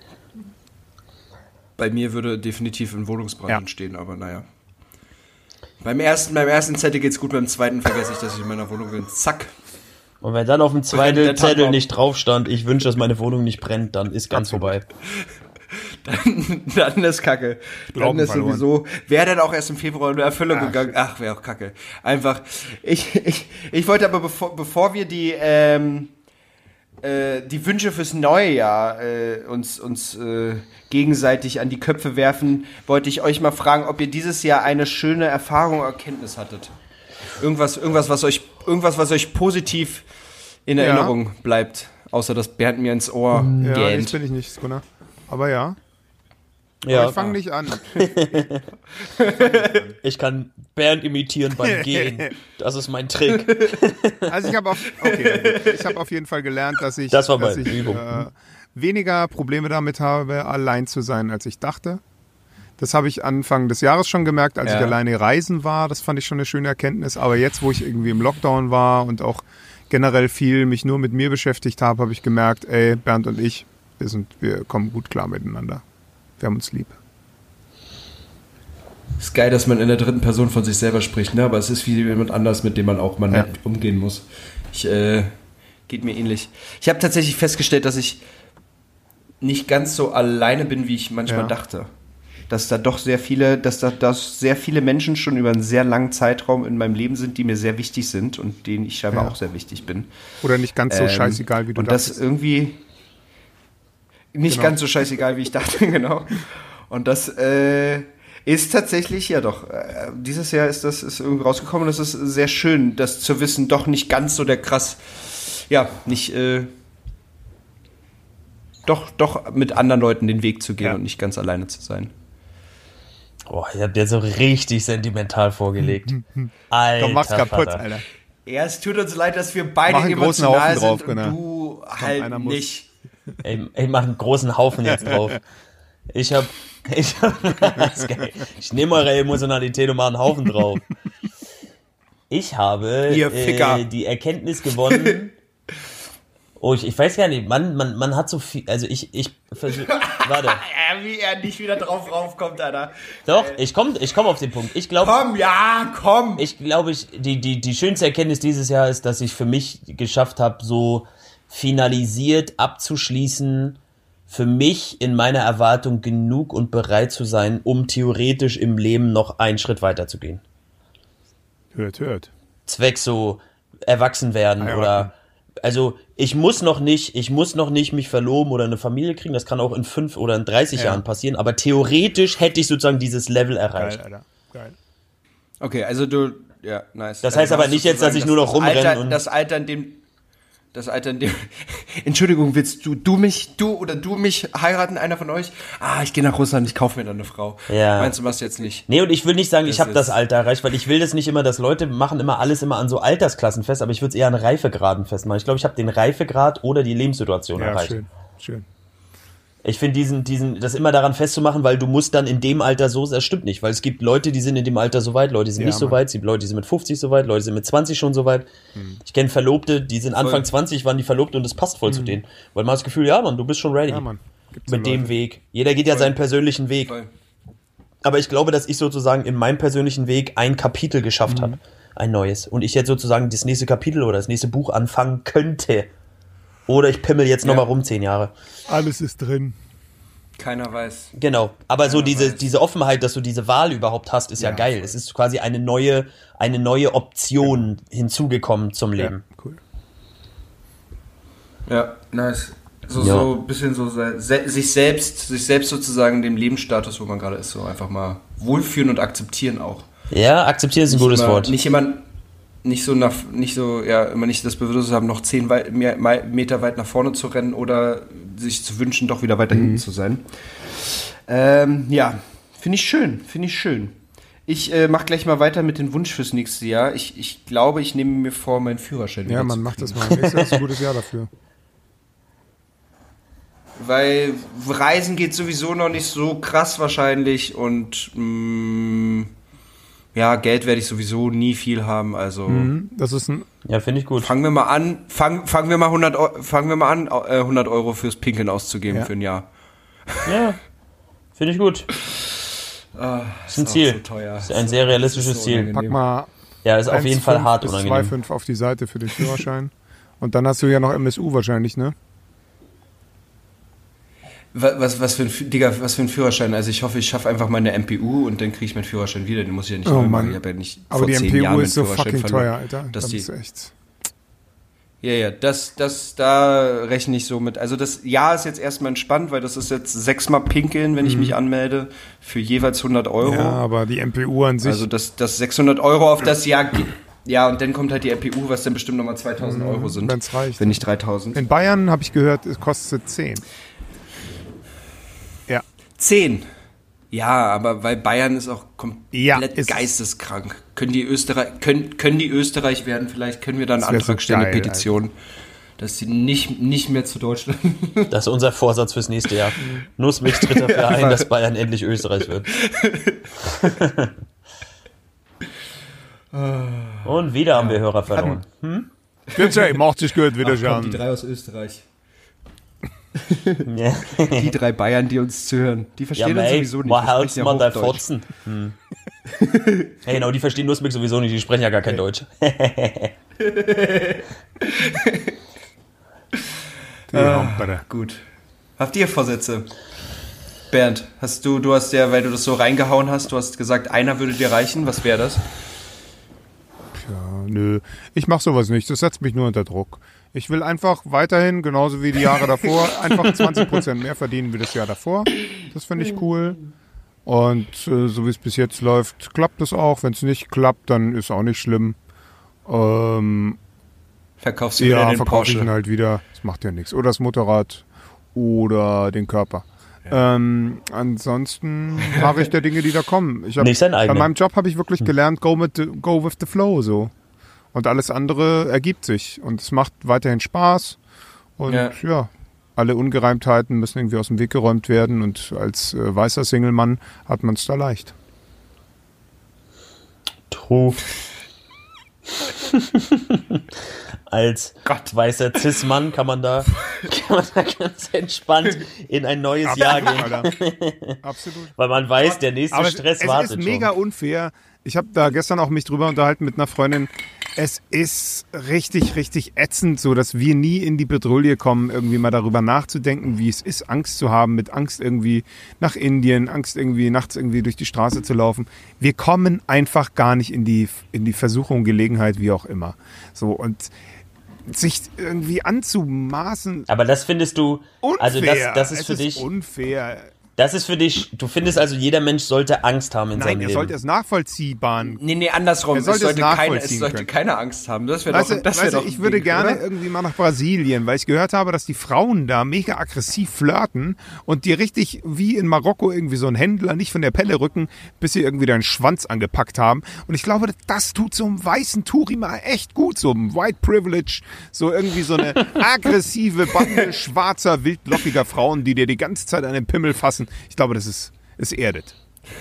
Bei mir würde definitiv ein Wohnungsbrand Ja. entstehen, aber naja. Beim ersten Zettel geht's gut, beim zweiten vergesse ich, dass ich in meiner Wohnung bin. Zack. Und wenn dann auf dem der zweiten Zettel Tannenbaum. nicht drauf stand, ich wünsche, dass meine Wohnung nicht brennt, dann ist ganz vorbei. Dann ist Kacke. Glauben Dann ist verloren. sowieso, wäre dann auch erst im Februar in die Erfüllung gegangen. Ach, wäre auch Kacke. Einfach, ich wollte aber, bevor wir die Wünsche fürs neue Jahr uns gegenseitig an die Köpfe werfen, wollte ich euch mal fragen, ob ihr dieses Jahr eine schöne Erfahrung, Erkenntnis hattet. Irgendwas, was euch positiv in Erinnerung bleibt, außer dass Bernd mir ins Ohr Ja, gähnt. das bin ich nicht, Gunnar. Aber ja, Ja, aber ich fange nicht an. ich kann Bernd imitieren beim Gehen. Das ist mein Trick. Also ich habe auf jeden Fall gelernt, dass ich, Das war dass meine ich Übung. weniger Probleme damit habe, allein zu sein, als ich dachte. Das habe ich Anfang des Jahres schon gemerkt, als ich alleine reisen war. Das fand ich schon eine schöne Erkenntnis. Aber jetzt, wo ich irgendwie im Lockdown war und auch generell viel mich nur mit mir beschäftigt habe, habe ich gemerkt, ey, Bernd und ich, wir kommen gut klar miteinander. Wir haben uns lieb. Ist geil, dass man in der dritten Person von sich selber spricht, ne? Aber es ist wie jemand anders, mit dem man auch mal nett umgehen muss. Geht mir ähnlich. Ich habe tatsächlich festgestellt, dass ich nicht ganz so alleine bin, wie ich manchmal dachte. Dass da doch sehr viele Menschen schon über einen sehr langen Zeitraum in meinem Leben sind, die mir sehr wichtig sind und denen ich scheinbar auch sehr wichtig bin. Oder nicht ganz so scheißegal, wie du und dachtest. das irgendwie nicht ganz so scheißegal, wie ich dachte, genau. Und das ist tatsächlich, ja doch, dieses Jahr ist irgendwie rausgekommen und es ist sehr schön, das zu wissen, doch nicht ganz so der krass, nicht, doch mit anderen Leuten den Weg zu gehen und nicht ganz alleine zu sein. Boah, ihr habt ja so richtig sentimental vorgelegt. Alter, Komm, mach's kaputt, Vater. Alter. Ja, es tut uns leid, dass wir beide Mach einen großen emotional Haufen drauf, sind und Gunnar. du einer halt muss. nicht. Ich mach einen großen Haufen jetzt drauf. Ich nehme eure Emotionalität und mache einen Haufen drauf. Ich habe Ihr Ficker. die Erkenntnis gewonnen. Oh, ich weiß gar nicht, man hat so viel, also ich versuche, warte. Wie er nicht wieder drauf raufkommt, Alter. Doch, ich komm auf den Punkt. Ich glaube, Komm! ich glaube, die schönste Erkenntnis dieses Jahr ist, dass ich für mich geschafft habe, so finalisiert abzuschließen, für mich in meiner Erwartung genug und bereit zu sein, um theoretisch im Leben noch einen Schritt weiter zu gehen. Hört. Zwecks so erwachsen werden oder, also ich muss noch nicht mich verloben oder eine Familie kriegen, das kann auch in 5 oder in 30 Jahren passieren, aber theoretisch hätte ich sozusagen dieses Level erreicht. Geil, Alter. Geil. Okay, also nice. Das heißt aber nicht jetzt, dass ich nur noch rumrenne und... Das Alter, in dem Entschuldigung, willst du mich heiraten, einer von euch? Ich gehe nach Russland, ich kaufe mir dann eine Frau. Ja. Meinst du, machst du jetzt nicht? Nee, und ich will nicht sagen, ich Das habe das ist- Alter erreicht, weil ich will das nicht immer, dass Leute machen immer alles immer an so Altersklassen fest, aber ich würde es eher an Reifegraden festmachen. Ich glaube, ich habe den Reifegrad oder die Lebenssituation Ja, erreicht. schön. Ich finde das immer daran festzumachen, weil du musst dann in dem Alter so, das stimmt nicht, weil es gibt Leute, die sind in dem Alter so weit, Leute, die sind nicht so Mann. weit, es gibt Leute, die sind mit 50 so weit, Leute, die sind mit 20 schon so weit. Ich kenne Verlobte, die sind Anfang 20, waren die verlobt und das passt voll zu denen. Weil man hat das Gefühl, ja Mann, du bist schon ready. Ja, Mann. Gibt's so Mit dem Leute. Weg. Jeder geht ja seinen persönlichen Weg. Voll. Aber ich glaube, dass ich sozusagen in meinem persönlichen Weg ein Kapitel geschafft habe. Ein neues. Und ich jetzt sozusagen das nächste Kapitel oder das nächste Buch anfangen könnte. Oder ich pimmel jetzt nochmal rum 10 Jahre. Alles ist drin. Keiner weiß. Genau. Aber so Ja, weiß. diese Offenheit, dass du diese Wahl überhaupt hast, ist ja geil. voll. Es ist quasi eine neue Option hinzugekommen zum Leben. Ja, cool. Ja, nice. So ein bisschen so sich selbst sozusagen dem Lebensstatus, wo man gerade ist, so einfach mal wohlfühlen und akzeptieren auch. Ja, akzeptieren ist ein gutes Wort. Nicht immer nicht das Bedürfnis haben, noch 10 Meter weit nach vorne zu rennen oder sich zu wünschen, doch wieder weiter hinten zu sein. Ja, finde ich schön. Ich mache gleich mal weiter mit dem Wunsch fürs nächste Jahr. Ich glaube, ich nehme mir vor, meinen Führerschein wieder Ja, man zu macht das kriegen. mal. Nächstes Jahr ist ein gutes Jahr dafür. Weil Reisen geht sowieso noch nicht so krass wahrscheinlich und ja, Geld werde ich sowieso nie viel haben, also Das ist ein. Ja, finde ich gut. fangen wir mal an 100 Euro fürs Pinkeln auszugeben für ein Jahr. Ja, finde ich gut. Ist ein Ziel. So teuer. Ist ein sehr realistisches so Ziel. unangenehm. Pack mal Ja, ist auf jeden Fall 1,5 hart bis unangenehm. 2,5 auf die Seite für den Führerschein. Und dann hast du ja noch MSU wahrscheinlich, ne? Was für ein Führerschein? Also ich hoffe, ich schaffe einfach meine MPU und dann kriege ich meinen Führerschein wieder. Den muss ich ja nicht Oh neu machen. Mann. Ich habe ja nicht Aber vor die 10 MPU Jahren ist so meinen Führerschein fucking verloren. teuer, Alter. Dass Das die- ist echt. Ja, da rechne ich so mit. Also das Jahr ist jetzt erstmal entspannt, weil das ist jetzt 6-mal pinkeln, wenn ich mich anmelde, für jeweils 100 Euro. Ja, aber die MPU an sich. Also das 600 Euro auf das Jahr. Ja, und dann kommt halt die MPU, was dann bestimmt nochmal 2000 Euro sind. wenn's reicht. Wenn nicht 3000. In Bayern habe ich gehört, es kostet 10. Ja. 10. Ja, aber weil Bayern ist auch komplett Ja, ist es. geisteskrank. Können die Österreich werden? Vielleicht können wir da einen Das wär Antrag so stellen, eine geil, Petition, dass sie nicht mehr zu Deutschland. Das ist unser Vorsatz fürs nächste Jahr. Nussmilch tritt dafür ein, dass Bayern endlich Österreich wird. Und wieder haben wir Hörer verloren. Bitte, macht sich gut, wieder Die schauen. 3 aus Österreich. Ja, Die 3 Bayern, die uns zuhören. Die ja verstehen uns mei, sowieso nicht. mal Die halt's sprechen ja mal der Hochdeutsch. Fotzen. Hey, genau, die verstehen Nussmilch sowieso nicht, die sprechen ja gar kein Deutsch. Die Hampere. Gut. Habt ihr Vorsätze? Bernd, du hast ja, weil du das so reingehauen hast, du hast gesagt, einer würde dir reichen. Was wäre das? Ja, nö, ich mache sowas nicht. Das setzt mich nur unter Druck. Ich will einfach weiterhin, genauso wie die Jahre davor, einfach 20% mehr verdienen wie das Jahr davor. Das finde ich cool. Und so wie es bis jetzt läuft, klappt es auch. Wenn es nicht klappt, dann ist auch nicht schlimm. Verkaufst du wieder Ja, den verkaufe ich Porsche? ihn halt wieder. Das macht ja nichts. Oder das Motorrad oder den Körper. Ansonsten mache ich der Dinge, die da kommen. Nicht sein bei eigener. meinem Job habe ich wirklich gelernt, go with the flow so. Und alles andere ergibt sich. Und es macht weiterhin Spaß. Und ja, alle Ungereimtheiten müssen irgendwie aus dem Weg geräumt werden. Und als weißer Single-Mann hat man es da leicht. True. Als weißer Cis-Mann kann man da ganz entspannt in ein neues Jahr gehen. Alter. Absolut. Weil man weiß, der nächste Aber Stress es wartet ist mega schon. unfair. Ich habe da gestern auch mich drüber unterhalten mit einer Freundin. Es ist richtig, richtig ätzend, so dass wir nie in die Bredouille kommen, irgendwie mal darüber nachzudenken, wie es ist, Angst zu haben, mit Angst irgendwie nach Indien, Angst irgendwie nachts irgendwie durch die Straße zu laufen. Wir kommen einfach gar nicht in die Versuchung, Gelegenheit, wie auch immer. So, und sich irgendwie anzumaßen. Aber das findest du, Unfair. also das ist Es für dich, unfair. das ist für dich, du findest also, jeder Mensch sollte Angst haben in Nein, seinem er Leben. sollte es nachvollziehbar. Nee, andersrum. Er sollte es nachvollziehen sollte können. keine Angst haben. Das wäre Weißt doch, du, das wär doch ich ein würde Ding, gerne oder? irgendwie mal nach Brasilien, weil ich gehört habe, dass die Frauen da mega aggressiv flirten und dir richtig wie in Marokko irgendwie so ein Händler nicht von der Pelle rücken, bis sie irgendwie deinen Schwanz angepackt haben. Und ich glaube, das tut so einem weißen Touri mal echt gut, so einem White Privilege, so irgendwie so eine aggressive Bande schwarzer, wildlockiger Frauen, die dir die ganze Zeit an den Pimmel fassen. Ich glaube, das ist erdet.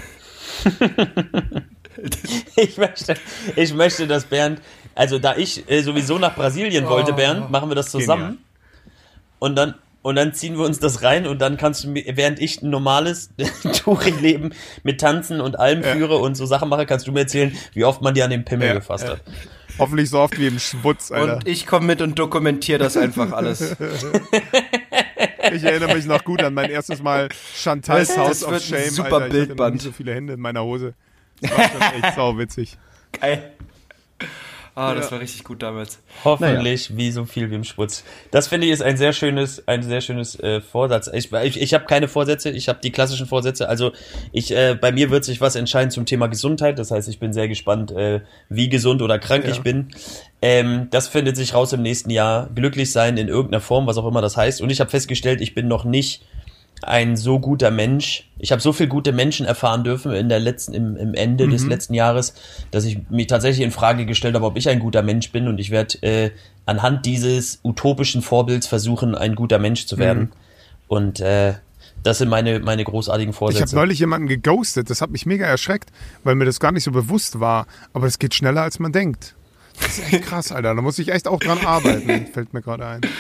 Ich möchte, dass Bernd, also da ich sowieso nach Brasilien wollte, Bernd, machen wir das zusammen. Genial. Und dann ziehen wir uns das rein und dann kannst du, während ich ein normales Touri-Leben mit Tanzen und allem führe und so Sachen mache, kannst du mir erzählen, wie oft man dir an den Pimmel gefasst hat. Hoffentlich so oft wie im Schwutz, Alter. Und ich komme mit und dokumentiere das einfach alles. Ich erinnere mich noch gut an mein erstes Mal Chantals Das House of wird ein Shame. super Alter. Ich hatte noch Bildband. nicht so viele Hände in meiner Hose. Das war schon echt sauwitzig. Geil. Ah, das war richtig gut damals. Hoffentlich wie so viel wie im Sputz. Das finde ich ist ein sehr schönes Vorsatz. Ich habe keine Vorsätze, ich habe die klassischen Vorsätze. Also bei mir wird sich was entscheiden zum Thema Gesundheit. Das heißt, ich bin sehr gespannt, wie gesund oder krank ich bin. Das findet sich raus im nächsten Jahr. Glücklich sein in irgendeiner Form, was auch immer das heißt. Und ich habe festgestellt, ich bin noch nicht ein so guter Mensch. Ich habe so viel gute Menschen erfahren dürfen im Ende des letzten Jahres, dass ich mich tatsächlich in Frage gestellt habe, ob ich ein guter Mensch bin, und ich werde anhand dieses utopischen Vorbilds versuchen, ein guter Mensch zu werden. Und das sind meine großartigen Vorsätze. Ich habe neulich jemanden geghostet, das hat mich mega erschreckt, weil mir das gar nicht so bewusst war, aber es geht schneller, als man denkt. Das ist echt krass, Alter, da muss ich echt auch dran arbeiten, fällt mir gerade ein.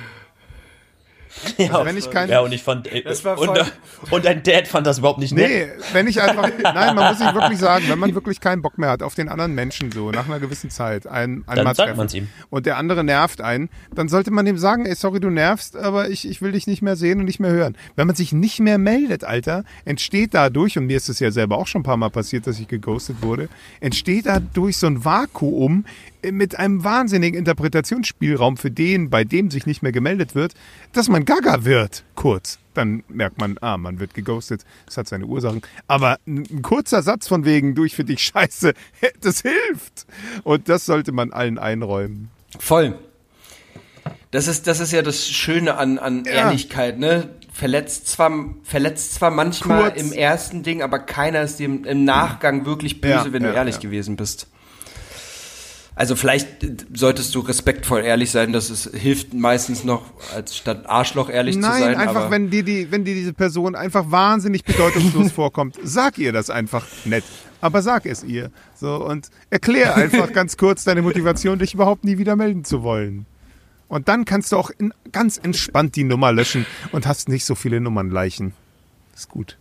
Ja, also wenn ich und ich fand, und dein Dad fand das überhaupt nicht nett. Nee, nein, man muss sich wirklich sagen, wenn man wirklich keinen Bock mehr hat auf den anderen Menschen so, nach einer gewissen Zeit, dann sagt man's ihm. Und der andere nervt einen, dann sollte man ihm sagen, ey, sorry, du nervst, aber ich will dich nicht mehr sehen und nicht mehr hören. Wenn man sich nicht mehr meldet, Alter, entsteht dadurch, und mir ist es ja selber auch schon ein paar Mal passiert, dass ich geghostet wurde, entsteht dadurch so ein Vakuum mit einem wahnsinnigen Interpretationsspielraum für den, bei dem sich nicht mehr gemeldet wird, dass man gaga wird, kurz. Dann merkt man, man wird geghostet, das hat seine Ursachen. Aber ein kurzer Satz von wegen, du, ich finde dich scheiße, das hilft. Und das sollte man allen einräumen. Voll. Das ist ja das Schöne an Ehrlichkeit, ne? Verletzt zwar manchmal kurz im ersten Ding, aber keiner ist dir im Nachgang wirklich böse, wenn du ehrlich gewesen bist. Also vielleicht solltest du respektvoll ehrlich sein, das hilft meistens noch, als statt Arschloch ehrlich zu sein. Nein, einfach wenn dir diese Person einfach wahnsinnig bedeutungslos vorkommt, sag ihr das einfach nett. Aber sag es ihr. So, und erklär einfach ganz kurz deine Motivation, dich überhaupt nie wieder melden zu wollen. Und dann kannst du auch ganz entspannt die Nummer löschen und hast nicht so viele Nummernleichen. Ist gut.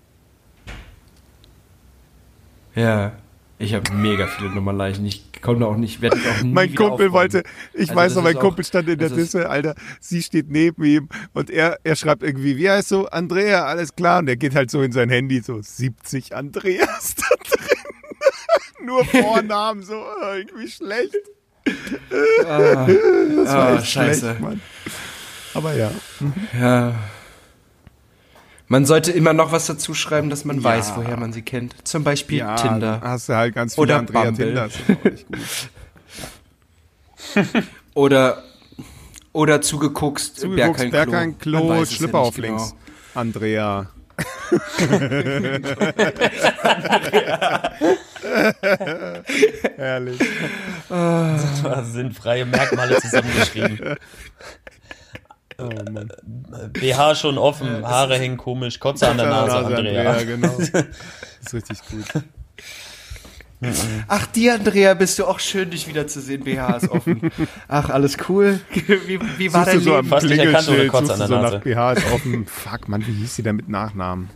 Ja, ich habe mega viele Nummernleichen. Ich komme auch nicht, werde auch nie mein wieder Kumpel aufräumen. mein Kumpel stand in der Disse, Alter, sie steht neben ihm und er schreibt irgendwie, wie heißt so, Andrea, alles klar, und er geht halt so in sein Handy, so 70 Andreas da drin. Nur Vornamen, so irgendwie schlecht. Das war echt scheiße. Schlecht, Mann. Aber ja. Ja. Man sollte immer noch was dazu schreiben, dass man weiß, woher man sie kennt. Zum Beispiel Tinder. Hast du halt ganz viele oder Andrea Bumble. Tinder. Das ist auch nicht gut. oder zugeguckst, Bergheim Klo, Schlipper auf links. Andrea. Herrlich. Das sind freie Merkmale zusammengeschrieben. Oh Mann. BH schon offen, Haare hängen komisch, Kotze an der Nase, Andrea. Genau. Das ist richtig gut. Ach, die Andrea, bist du auch schön, dich wiederzusehen. BH ist offen. Ach, alles cool. Wie war dein so Leben? Fast nicht erkannt ohne Kotze an der Nase. Nach BH ist offen. Fuck, Mann, wie hieß sie denn mit Nachnamen?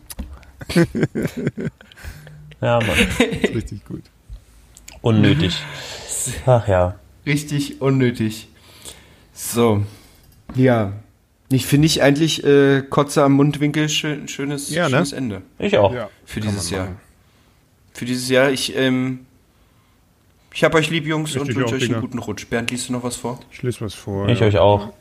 Ja, Mann. Das ist richtig gut. Unnötig. Ach ja. Richtig unnötig. So. Ja. Ich finde eigentlich Kotze am Mundwinkel schönes Ende. Ich auch. Ja, für dieses Jahr. Für dieses Jahr. Ich hab euch lieb, Jungs, und wünsche euch einen guten Rutsch. Bernd, liest du noch was vor? Ich lese was vor. Ich euch auch.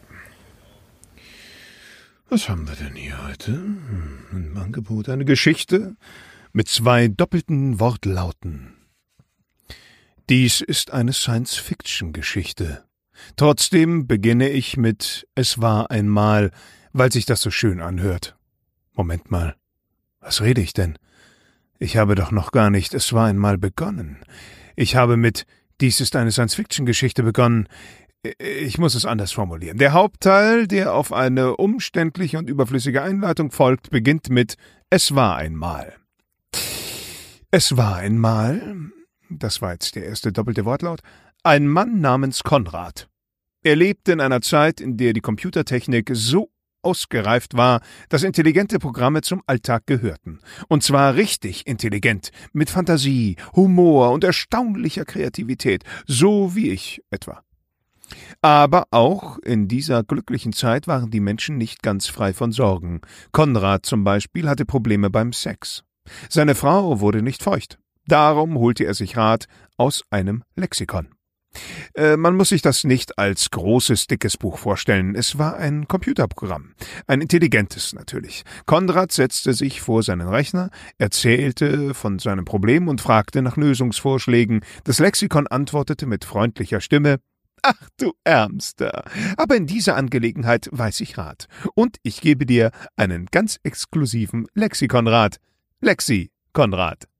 Was haben wir denn hier heute? Ein Angebot, eine Geschichte mit 2 doppelten Wortlauten. Dies ist eine Science-Fiction-Geschichte. Trotzdem beginne ich mit »Es war einmal«, weil sich das so schön anhört. Moment mal, was rede ich denn? Ich habe doch noch gar nicht »Es war einmal« begonnen. Ich habe mit »Dies ist eine Science-Fiction-Geschichte« begonnen. Ich muss es anders formulieren. Der Hauptteil, der auf eine umständliche und überflüssige Einleitung folgt, beginnt mit »Es war einmal«. Es war einmal, das war jetzt der erste doppelte Wortlaut, ein Mann namens Konrad. Er lebte in einer Zeit, in der die Computertechnik so ausgereift war, dass intelligente Programme zum Alltag gehörten. Und zwar richtig intelligent, mit Fantasie, Humor und erstaunlicher Kreativität, so wie ich etwa. Aber auch in dieser glücklichen Zeit waren die Menschen nicht ganz frei von Sorgen. Konrad zum Beispiel hatte Probleme beim Sex. Seine Frau wurde nicht feucht. Darum holte er sich Rat aus einem Lexikon. Man muss sich das nicht als großes, dickes Buch vorstellen. Es war ein Computerprogramm. Ein intelligentes natürlich. Konrad setzte sich vor seinen Rechner, erzählte von seinem Problem und fragte nach Lösungsvorschlägen. Das Lexikon antwortete mit freundlicher Stimme: »Ach, du Ärmster, aber in dieser Angelegenheit weiß ich Rat. Und ich gebe dir einen ganz exklusiven Lexikonrat. Lexi Konrad.«